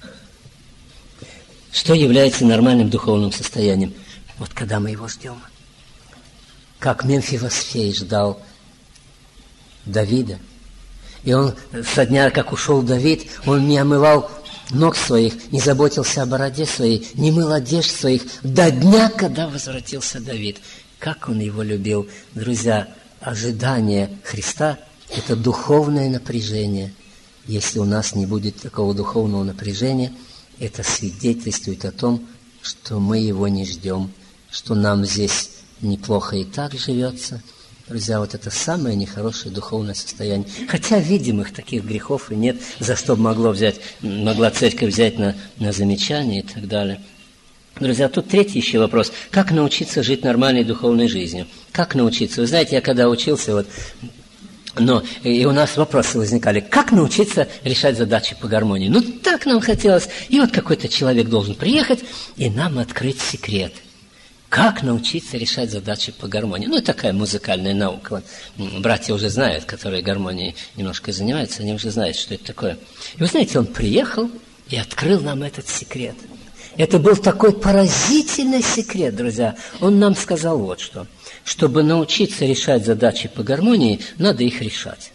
Что является нормальным духовным состоянием? Вот когда мы его ждем. Как Мемфивосфей ждал Давида. И он со дня, как ушел Давид, он не омывал ног своих, не заботился о бороде своей, не мыл одежд своих до дня, когда возвратился Давид. Как он его любил. Друзья, ожидание Христа – это духовное напряжение. Если у нас не будет такого духовного напряжения, это свидетельствует о том, что мы его не ждем, что нам здесь неплохо и так живется. Друзья, вот это самое нехорошее духовное состояние. Хотя видимых таких грехов и нет, за что могла церковь взять на замечание и так далее. Друзья, тут третий еще вопрос. Как научиться жить нормальной духовной жизнью? Как научиться? Вы знаете, я когда учился, и у нас вопросы возникали. Как научиться решать задачи по гармонии? Так нам хотелось. И вот какой-то человек должен приехать и нам открыть секрет. Как научиться решать задачи по гармонии? Это такая музыкальная наука. Братья уже знают, которые гармонией немножко занимаются, они уже знают, что это такое. И вы знаете, он приехал и открыл нам этот секрет. Это был такой поразительный секрет, друзья. Он нам сказал вот что. Чтобы научиться решать задачи по гармонии, надо их решать.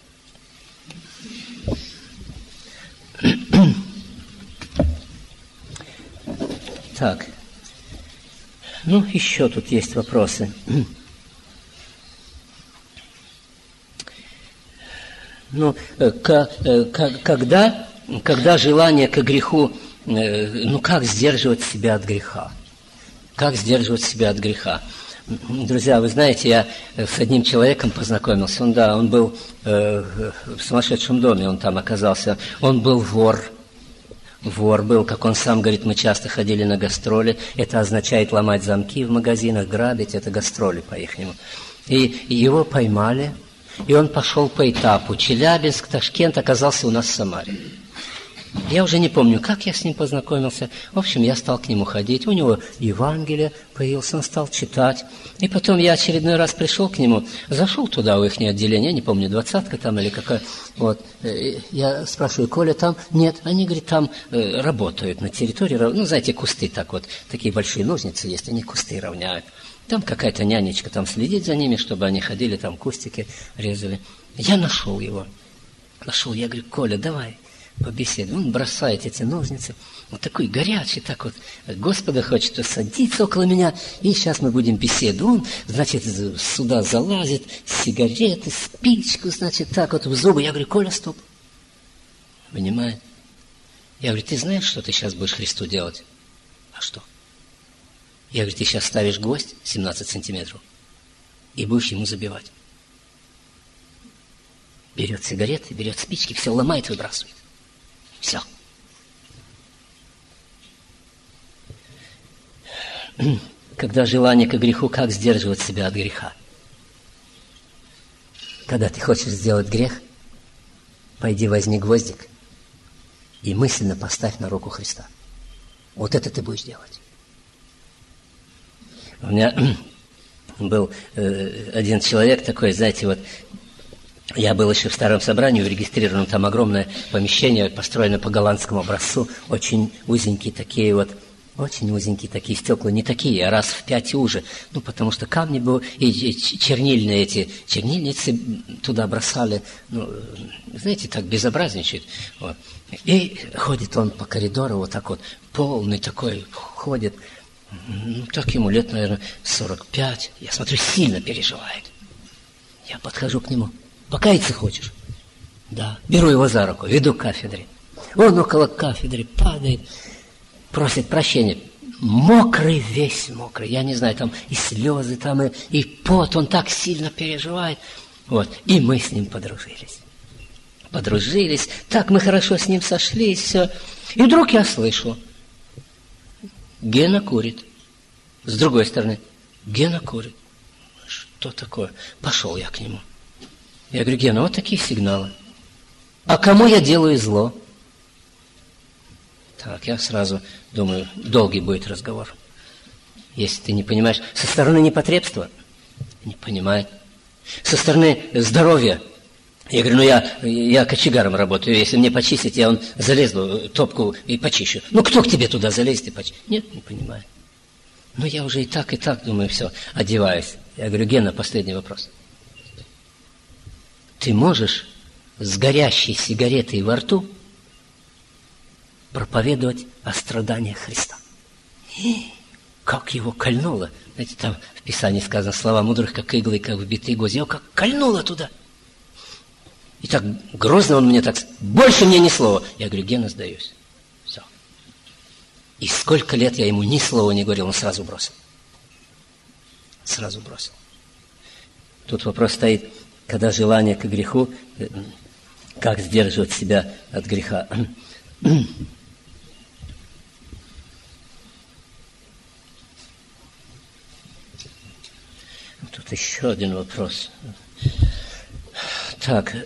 Так. Еще тут есть вопросы. Когда желание к греху, как сдерживать себя от греха? Как сдерживать себя от греха? Друзья, вы знаете, я с одним человеком познакомился. Он был в сумасшедшем доме, он там оказался. Он был вор. Вор был, как он сам говорит, мы часто ходили на гастроли. Это означает ломать замки в магазинах, грабить, это гастроли по-ихнему. И его поймали, и он пошел по этапу. Челябинск, Ташкент, оказался у нас в Самаре. Я уже не помню, как я с ним познакомился. В общем, я стал к нему ходить. У него Евангелие появился, он стал читать. И потом я очередной раз пришел к нему, зашел туда, в их отделение, я не помню, 20-ка там или какая. Я спрашиваю, Коля, там? Нет. Они, говорят, там работают на территории. Знаете, кусты так вот, такие большие ножницы есть, они кусты равняют. Там какая-то нянечка там следит за ними, чтобы они ходили, там кустики резали. Я нашел его. Я говорю, Коля, давай побеседуем. Он бросает эти ножницы, такой горячий, так вот, Господа хочет, садиться около меня, и сейчас мы будем беседовать. Он, значит, сюда залазит, сигареты, спичку, значит, так вот в зубы. Я говорю, Коля, стоп. Понимаете? Я говорю, ты знаешь, что ты сейчас будешь Христу делать? А что? Я говорю, ты сейчас ставишь гвоздь 17 сантиметров. и будешь ему забивать. Берет сигареты, берет спички, все ломает, выбрасывает. Все. Когда желание к греху, как сдерживать себя от греха? Когда ты хочешь сделать грех, пойди возьми гвоздик и мысленно поставь на руку Христа. Вот это ты будешь делать. У меня был один человек такой, знаете, вот я был еще в старом собрании, регистрировано там огромное помещение, построено по голландскому образцу, очень узенькие такие вот, очень узенькие такие стекла, не такие, а раз в 5 уже. Ну, потому что камни были, и чернильные эти, чернильницы туда бросали, ну, знаете, так безобразничают. Вот. И ходит он по коридору, вот так вот, полный такой, ходит, ну, так ему лет, наверное, 45. Я смотрю, сильно переживает. Я подхожу к нему. Покаяться хочешь? Да. Беру его за руку, веду к кафедре. Он около кафедры падает, просит прощения. Мокрый, весь мокрый. Я не знаю, там и слезы, там и пот. Он так сильно переживает. Вот. И мы с ним подружились. Подружились. Так мы хорошо с ним сошлись, все. И вдруг я слышу. Гена курит. С другой стороны. Гена курит. Что такое? Пошел я к нему. Я говорю, Гена, вот такие сигналы. А кому я делаю зло? Так, я сразу думаю, долгий будет разговор. Если ты не понимаешь. Со стороны непотребства? Не понимает. Со стороны здоровья? Я говорю, я кочегаром работаю. Если мне почистить, я залезу, топку и почищу. Ну, кто к тебе туда залезет и почистит? Нет, не понимает. Ну, я уже и так, думаю, все, одеваюсь. Я говорю, Гена, последний вопрос. Ты можешь с горящей сигаретой во рту проповедовать о страданиях Христа? И как его кольнуло. Знаете, там в Писании сказано, слова мудрых, как иглы, как вбитые гвозди. Его как кольнуло туда. И так грозно он мне так, больше мне ни слова. Я говорю, Гена, сдаюсь. Все. И сколько лет я ему ни слова не говорил, он сразу бросил. Сразу бросил. Тут вопрос стоит, когда желание к греху, как сдерживать себя от греха. Тут еще один вопрос. Так,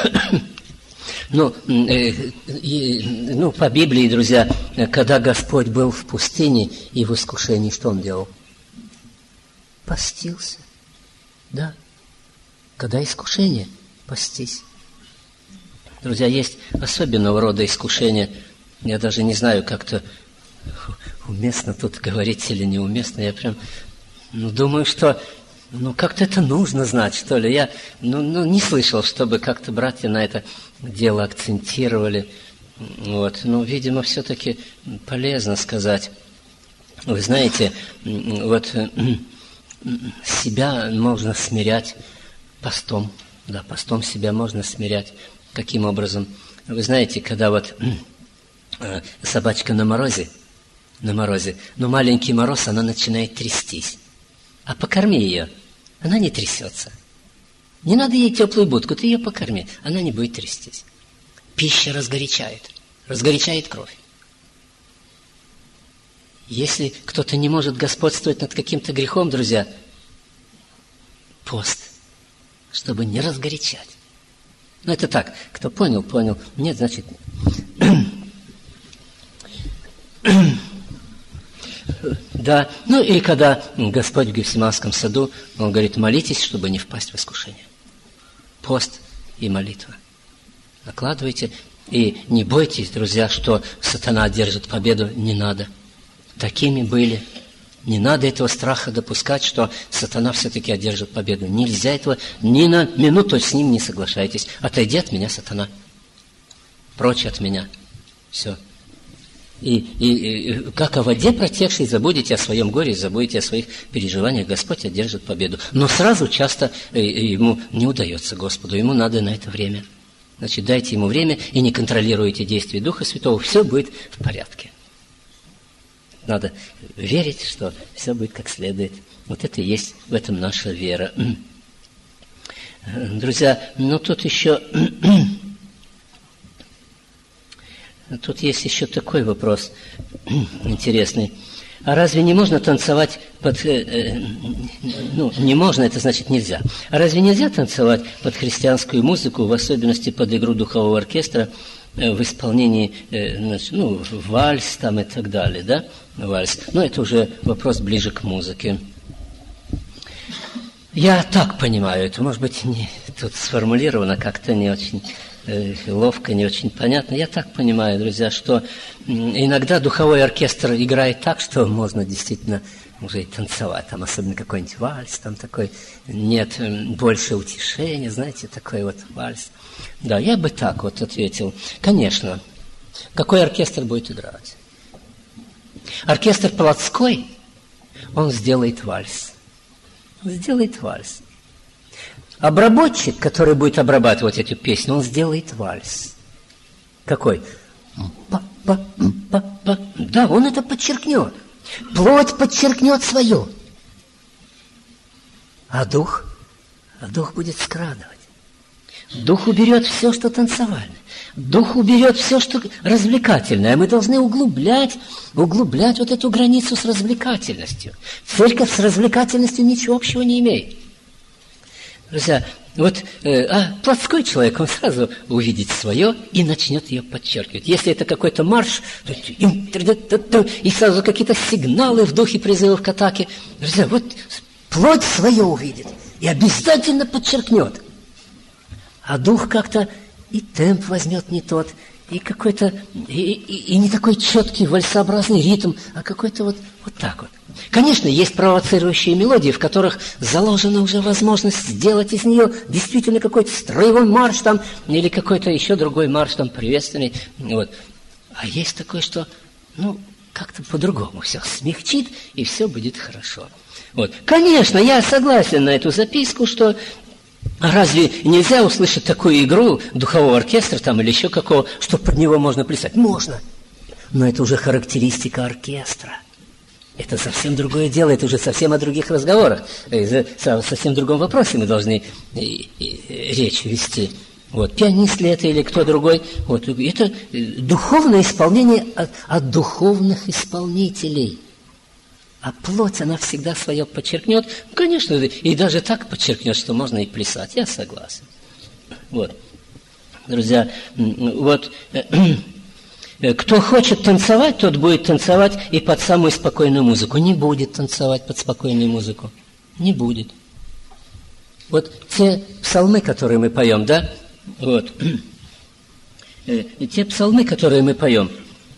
по Библии, друзья, когда Господь был в пустыне и в искушении, что Он делал? Постился. Да. Когда искушение, постись. Друзья, есть особенного рода искушения. Я даже не знаю, как-то уместно тут говорить или неуместно. Я прям думаю, что как-то это нужно знать, что ли. Я не слышал, чтобы как-то братья на это дело акцентировали. Вот. Видимо, все-таки полезно сказать. Вы знаете, вот себя можно смирять постом. Да, постом себя можно смирять. Каким образом? Вы знаете, когда вот собачка на морозе, маленький мороз, она начинает трястись. А покорми ее, она не трясется. Не надо ей теплую будку, ты ее покорми, она не будет трястись. Пища разгорячает кровь. Если кто-то не может господствовать над каким-то грехом, друзья, пост, чтобы не разгорячать. Это так, кто понял. Нет, значит... Да, и когда Господь в Гефсиманском саду, Он говорит, молитесь, чтобы не впасть в искушение. Пост и молитва. Накладывайте. И не бойтесь, друзья, что сатана одержит победу. Не надо. Такими были. Не надо этого страха допускать, что сатана все-таки одержит победу. Нельзя этого ни на минуту с ним не соглашайтесь. Отойди от меня, сатана. Прочь от меня. Все. И как о воде протекшей, забудете о своем горе, забудете о своих переживаниях, Господь одержит победу. Но сразу часто ему не удается, Господу, ему надо на это время. Значит, дайте ему время и не контролируйте действия Духа Святого, все будет в порядке. надо верить, что все будет как следует. Вот это и есть в этом наша вера. Друзья, тут еще... Тут есть еще такой вопрос интересный. А разве не можно танцевать под... не можно, это значит нельзя. А разве нельзя танцевать под христианскую музыку, в особенности под игру духового оркестра, в исполнении, вальс там и так далее, да? Вальс. Но это уже вопрос ближе к музыке. Я так понимаю, это, может быть, тут сформулировано как-то не очень ловко, не очень понятно. Я так понимаю, друзья, что иногда духовой оркестр играет так, что можно действительно уже и танцевать. Там особенно какой-нибудь вальс, там такой, нет больше утешения, знаете, такой вот вальс. Да, я бы так вот ответил. Конечно, какой оркестр будет играть? Оркестр плотской, он сделает вальс. Он сделает вальс. Обработчик, который будет обрабатывать эту песню, он сделает вальс. Какой? Па-па-па-па. Да, он это подчеркнет. Плоть подчеркнет свое. А дух будет скрадывать. Дух уберет все, что танцевальное. Дух уберет все, что развлекательное. Мы должны углублять вот эту границу с развлекательностью. Церковь с развлекательностью ничего общего не имеет. Друзья, вот плотской человек, он сразу увидит свое и начнет ее подчеркивать. Если это какой-то марш, то и сразу какие-то сигналы в духе призывов к атаке. Друзья, вот плоть свое увидит и обязательно подчеркнет. А дух как-то и темп возьмет не тот, и какой-то, и не такой четкий вальсообразный ритм, а какой-то вот так вот. Конечно, есть провоцирующие мелодии, в которых заложена уже возможность сделать из нее действительно какой-то строевой марш там, или какой-то еще другой марш там приветственный. Вот. А есть такое, что, как-то по-другому все смягчит, и все будет хорошо. Вот. Конечно, я согласен на эту записку, что разве нельзя услышать такую игру духового оркестра там или еще какого, что под него можно плясать? Можно. Но это уже характеристика оркестра. Это совсем другое дело, это уже совсем о других разговорах. О совсем другом вопросе мы должны речь вести. Вот. Пианист ли это или кто другой? Вот. Это духовное исполнение от духовных исполнителей. А плоть, она всегда свое подчеркнет. Конечно, и даже так подчеркнет, что можно и плясать. Я согласен. Вот. Друзья, вот... Кто хочет танцевать, тот будет танцевать и под самую спокойную музыку. Не будет танцевать под спокойную музыку. Не будет. Вот те псалмы, которые мы поем, да? Вот. Те псалмы, которые мы поем,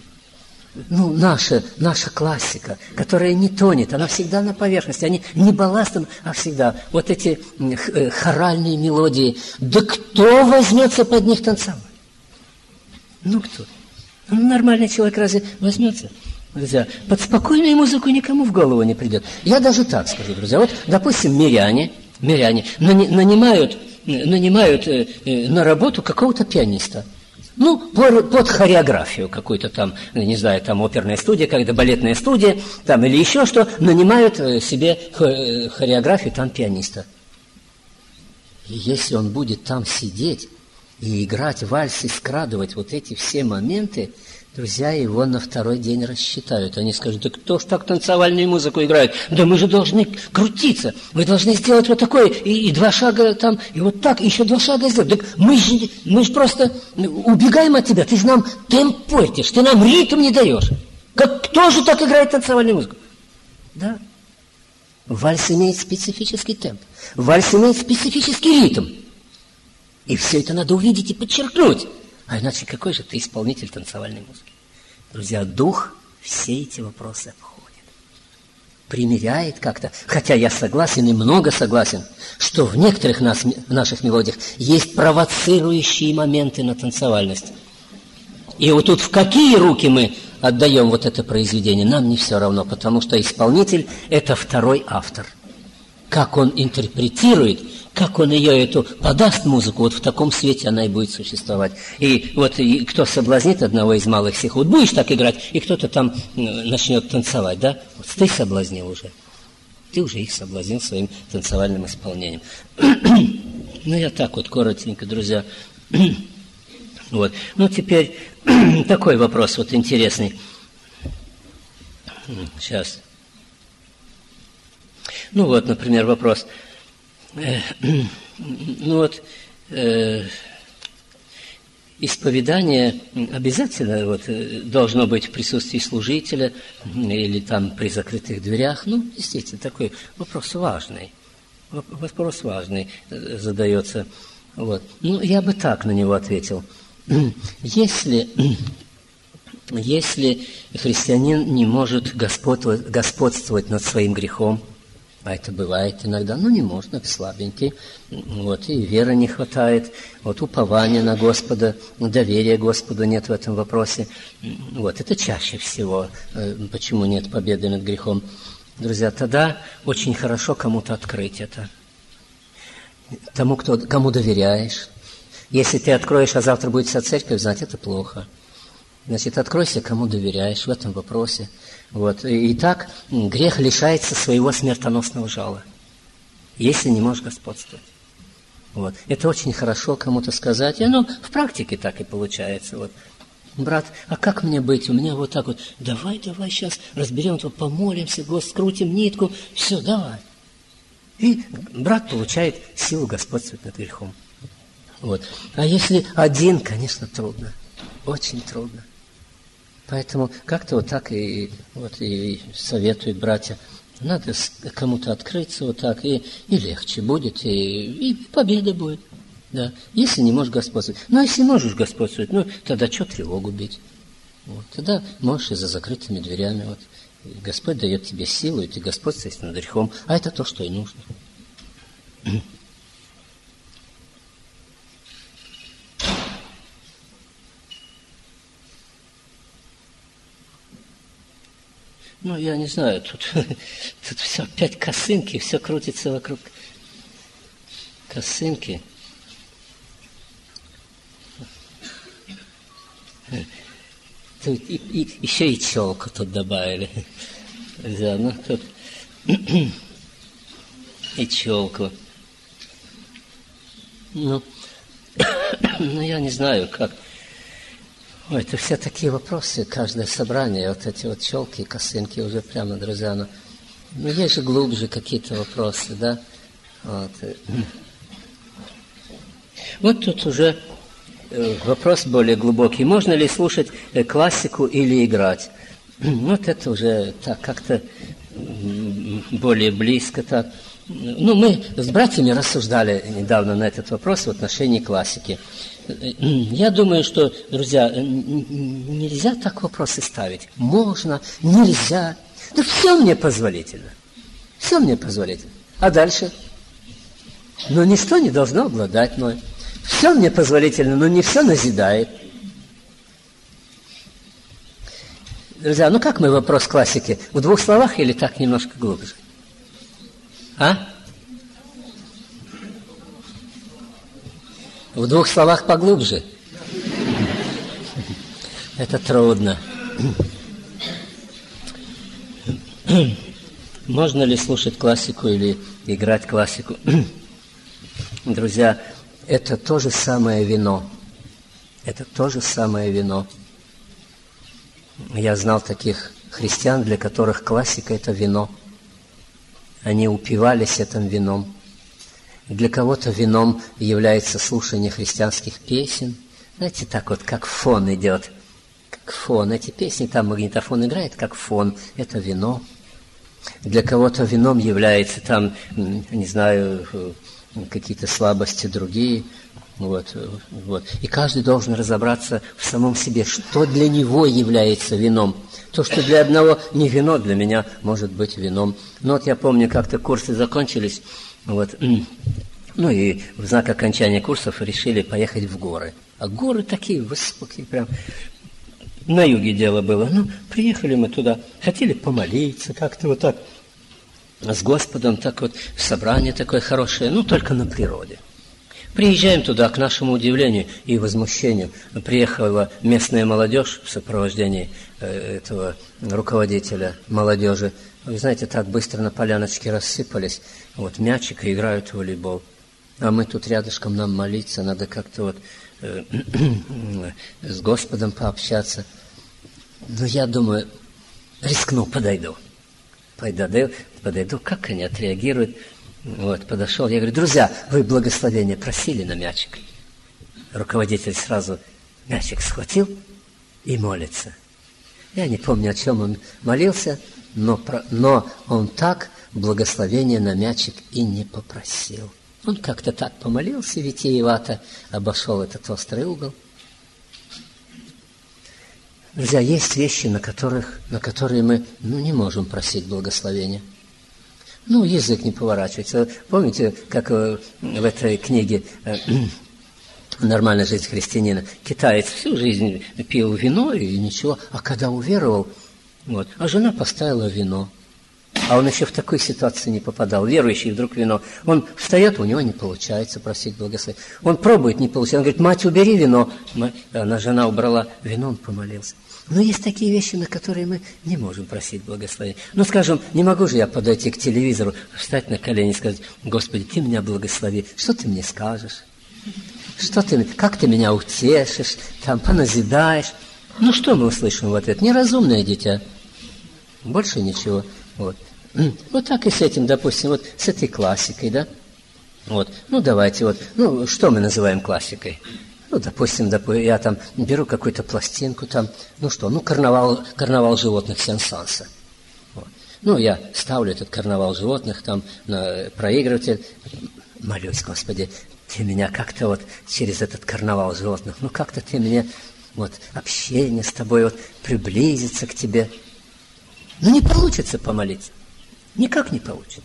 наша классика, которая не тонет, она всегда на поверхности, они не балластом, а всегда. Вот эти хоральные мелодии. Да кто возьмется под них танцевать? Кто? Нормальный человек разве возьмется? Друзья, под спокойную музыку никому в голову не придет. Я даже так скажу, друзья. Вот, допустим, миряне нанимают на работу какого-то пианиста. Под хореографию какую-то там, не знаю, там оперная студия, какая-то балетная студия, там или еще что, нанимают себе хореографию там пианиста. И если он будет там сидеть и играть вальс, и скрадывать вот эти все моменты, друзья, его на второй день рассчитают. Они скажут: да кто ж так танцевальную музыку играет? Да мы же должны крутиться. Вы должны сделать вот такое, и 2 шага там, и вот так, и еще 2 шага сделать. Так мы же просто убегаем от тебя. Ты же нам темп портишь, ты нам ритм не даешь. Кто же так играет танцевальную музыку? Да. Вальс имеет специфический темп. Вальс имеет специфический ритм. И все это надо увидеть и подчеркнуть. А иначе какой же ты исполнитель танцевальной музыки? Друзья, дух все эти вопросы обходит. Примеряет как-то. Хотя я согласен и много согласен, что в некоторых наших мелодиях есть провоцирующие моменты на танцевальность. И вот тут в какие руки мы отдаем вот это произведение, нам не все равно, потому что исполнитель – это второй автор. как он интерпретирует, как он ее эту подаст музыку, вот в таком свете она и будет существовать. И вот и кто соблазнит одного из малых сих, вот будешь так играть, и кто-то там начнет танцевать, да? Вот ты соблазнил уже. Ты уже их соблазнил своим танцевальным исполнением. Ну, я так вот коротенько, друзья. Вот. Ну, теперь такой вопрос вот интересный. Сейчас. Ну, вот, например, вопрос. Ну, вот, исповедание обязательно вот, должно быть в присутствии служителя или там при закрытых дверях. Ну, действительно, такой вопрос важный. Вопрос важный задается. Вот. Ну, я бы так на него ответил. Если христианин не может господствовать над своим грехом, а это бывает иногда, но не можно, слабенький, вот, и веры не хватает, вот, упования на Господа, доверия Господу нет в этом вопросе, вот, это чаще всего, почему нет победы над грехом. Друзья, тогда очень хорошо кому-то открыть это, кому доверяешь. Если ты откроешь, а завтра будет вся церковь знать, это плохо. Значит, откройся, кому доверяешь в этом вопросе. Вот. И так грех лишается своего смертоносного жала, если не можешь господствовать. Вот. Это очень хорошо кому-то сказать. И оно в практике так и получается. Вот. Брат, а как мне быть? У меня вот так вот. Давай сейчас разберем, помолимся, скрутим нитку. Все, давай. И брат получает силу господствовать над грехом. Вот. А если один, конечно, трудно. Очень трудно. Поэтому как-то вот так и советуют братья. Надо кому-то открыться вот так, и легче будет, и победа будет. Да. Если не можешь господствовать. Ну, а если можешь господствовать, ну, тогда что тревогу бить? Вот. Тогда можешь и за закрытыми дверями. Вот. И Господь дает тебе силу, и ты господствуешь над грехом. А это то, что и нужно. Ну, я не знаю, тут все опять косынки, все крутится вокруг косынки. Тут еще и челку тут добавили. Да, ну, тут и челку. Ну, я не знаю, как. Ой, это все такие вопросы, каждое собрание, вот эти вот челки и косынки уже прямо, друзья, ну есть же глубже какие-то вопросы, да? Вот. Вот тут уже вопрос более глубокий. Можно ли слушать классику или играть? Вот это уже так как-то более близко так. Ну, мы с братьями рассуждали недавно на этот вопрос в отношении классики. Я думаю, что, друзья, нельзя так вопросы ставить. Можно, нельзя. Да все мне позволительно. Все мне позволительно. А дальше? Но ничто не должно обладать мной. Все мне позволительно, но не все назидает. Друзья, ну как мы вопрос классики? В двух словах или так немножко глубже? А? В двух словах поглубже. Это трудно. Можно ли слушать классику или играть классику? Друзья, это то же самое вино. Это то же самое вино. Я знал таких христиан, для которых классика – это вино. Они упивались этим вином. Для кого-то вином является слушание христианских песен. Знаете, так вот, как фон идет. Как фон. Эти песни, там магнитофон играет, как фон. Это вино. Для кого-то вином является там, не знаю, какие-то слабости другие. Вот. И каждый должен разобраться в самом себе, что для него является вином. То, что для одного не вино, для меня может быть вином. Но вот я помню, как-то курсы закончились, вот, ну и в знак окончания курсов решили поехать в горы. А горы такие высокие, прям на юге дело было. Ну, приехали мы туда, хотели помолиться как-то вот так. с Господом, так вот, собрание такое хорошее, ну, только на природе. Приезжаем туда, к нашему удивлению и возмущению. Приехала местная молодежь в сопровождении этого руководителя молодежи. Вы знаете, так быстро на поляночке рассыпались. Вот мячик и играют в волейбол. А мы тут рядышком, нам молиться, надо как-то вот с Господом пообщаться. Но я думаю, рискну, подойду, как они отреагируют. Вот, подошел, я говорю: друзья, вы благословение просили на мячик? Руководитель сразу мячик схватил и молится. Я не помню, о чем он молился, но он так благословения на мячик и не попросил. Он как-то так помолился витиевато, обошел этот острый угол. Друзья, есть вещи, на которые мы не можем просить благословения. Язык не поворачивается. Помните, как в этой книге «Нормальная жизнь христианина» китаец всю жизнь пил вино и ничего, а когда уверовал, а жена поставила вино. А он еще в такой ситуации не попадал. Верующий вдруг вино. Он встает, у него не получается просить благословения. Он пробует, не получается. Он говорит: мать, убери вино. Жена убрала вино, он помолился. Но есть такие вещи, на которые мы не можем просить благословения. Скажем, не могу же я подойти к телевизору, встать на колени и сказать: Господи, Ты меня благослови. Что Ты мне скажешь? Как Ты меня утешишь, поназидаешь? Что мы услышим в ответ? Неразумное дитя. Больше ничего. Вот так и с этим, допустим, с этой классикой, да? Давайте, что мы называем классикой? Допустим, я беру какую-то пластинку, карнавал животных Сен-Санса. Я ставлю этот карнавал животных на проигрыватель, молюсь: Господи, Ты меня как-то через этот карнавал животных, как-то Ты меня, общение с Тобой, приблизиться к Тебе. Не получится помолиться. Никак не получится.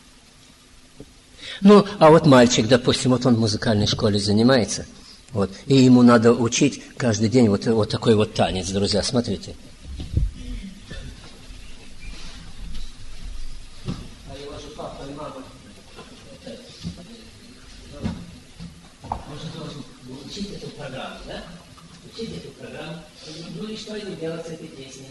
Мальчик, допустим, он в музыкальной школе занимается, и ему надо учить каждый день такой танец, друзья, смотрите. А его же папа и мама, он же должен учить эту программу, да? Учить эту программу. И что ему делать с этой песней?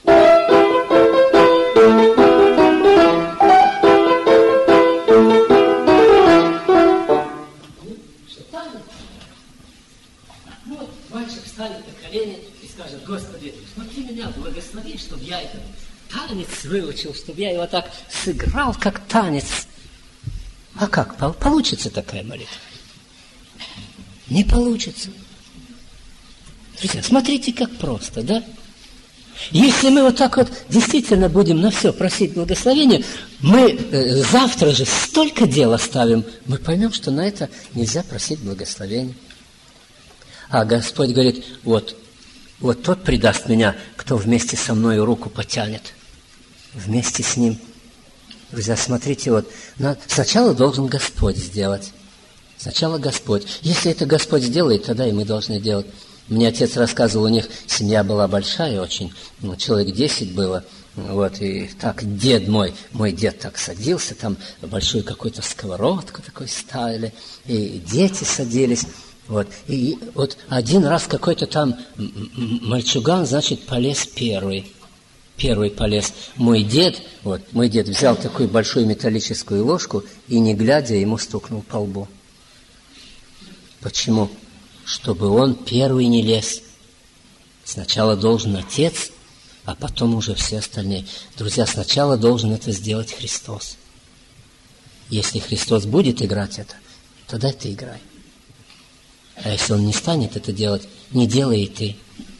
Мальчик встанет на колени и скажет: Господи, Ты меня благослови, чтобы я этот танец выучил, чтобы я его так сыграл, как танец. А как? Получится такая молитва? Не получится. Друзья, смотрите, как просто, да? Если мы действительно будем на все просить благословения, мы завтра же столько дел оставим, мы поймем, что на это нельзя просить благословения. А Господь говорит: вот тот предаст меня, кто вместе со мной руку потянет. Вместе с ним. Друзья, смотрите, сначала должен Господь сделать. Сначала Господь. Если это Господь сделает, тогда и мы должны делать. Мне отец рассказывал, у них семья была большая очень, человек 10 было, и так дед мой дед так садился, большую какую-то сковородку такой ставили, и дети садились, и один раз какой-то мальчуган, полез первый полез. Мой дед взял такую большую металлическую ложку и, не глядя, ему стукнул по лбу. Почему? Чтобы он первый не лез. Сначала должен Отец, а потом уже все остальные. Друзья, сначала должен это сделать Христос. Если Христос будет играть это, тогда ты играй. А если Он не станет это делать, не делай и ты.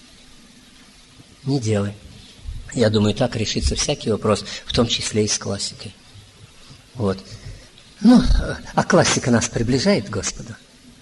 Не делай. Я думаю, так решится всякий вопрос, в том числе и с классикой. А классика нас приближает к Господу.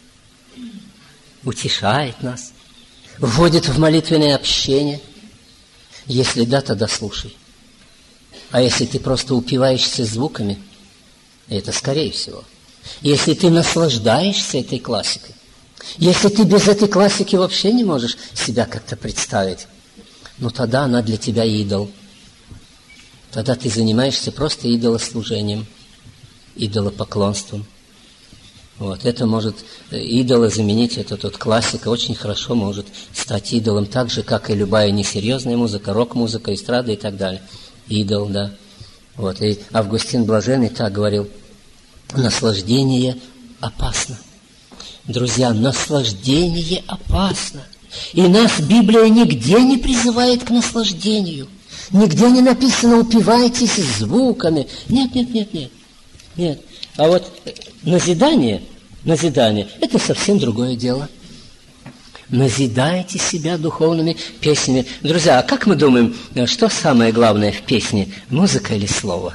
Утешает нас, вводит в молитвенное общение. Если да, тогда слушай. А если ты просто упиваешься звуками, это скорее всего. Если ты наслаждаешься этой классикой, если ты без этой классики вообще не можешь себя как-то представить, тогда она для тебя идол. тогда ты занимаешься просто идолослужением, идолопоклонством. Вот. Это может идола заменить, это тот классика, очень хорошо может стать идолом, так же, как и любая несерьезная музыка, рок-музыка, эстрада и так далее. Идол, да. Вот. И Августин Блаженный так говорил: наслаждение опасно. Друзья, наслаждение опасно. И нас Библия нигде не призывает к наслаждению. Нигде не написано: упивайтесь звуками. Нет. А вот назидание, это совсем другое дело. Назидайте себя духовными песнями. Друзья, а как мы думаем, что самое главное в песне? Музыка или слово?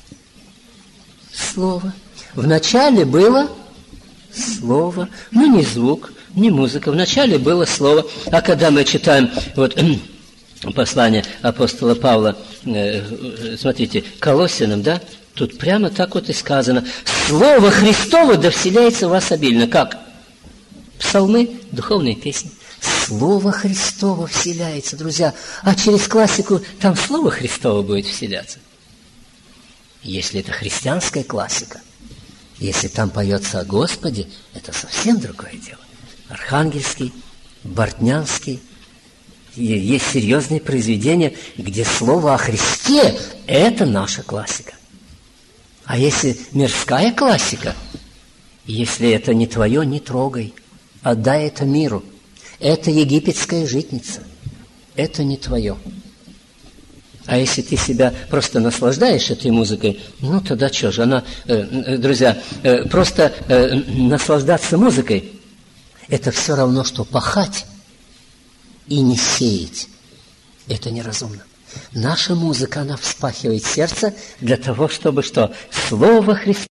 Слово. Вначале было слово, но не звук, не музыка. Вначале было слово. А когда мы читаем послание апостола Павла, смотрите, Колоссянам, да? Тут прямо так вот и сказано: Слово Христово да вселяется в вас обильно. Как? Псалмы, духовные песни. Слово Христово вселяется, друзья. А через классику там Слово Христово будет вселяться. Если это христианская классика, если там поется о Господе, это совсем другое дело. Архангельский, Бортнянский. Есть серьезные произведения, где слово о Христе – это наша классика. А если мирская классика, если это не твое, не трогай, отдай это миру. Это египетская житница, это не твое. А если ты себя просто наслаждаешь этой музыкой, ну тогда что же, она, друзья, просто наслаждаться музыкой – это все равно, что пахать и не сеять. Это неразумно. Наша музыка, она вспахивает сердце для того, чтобы что? Слово Христа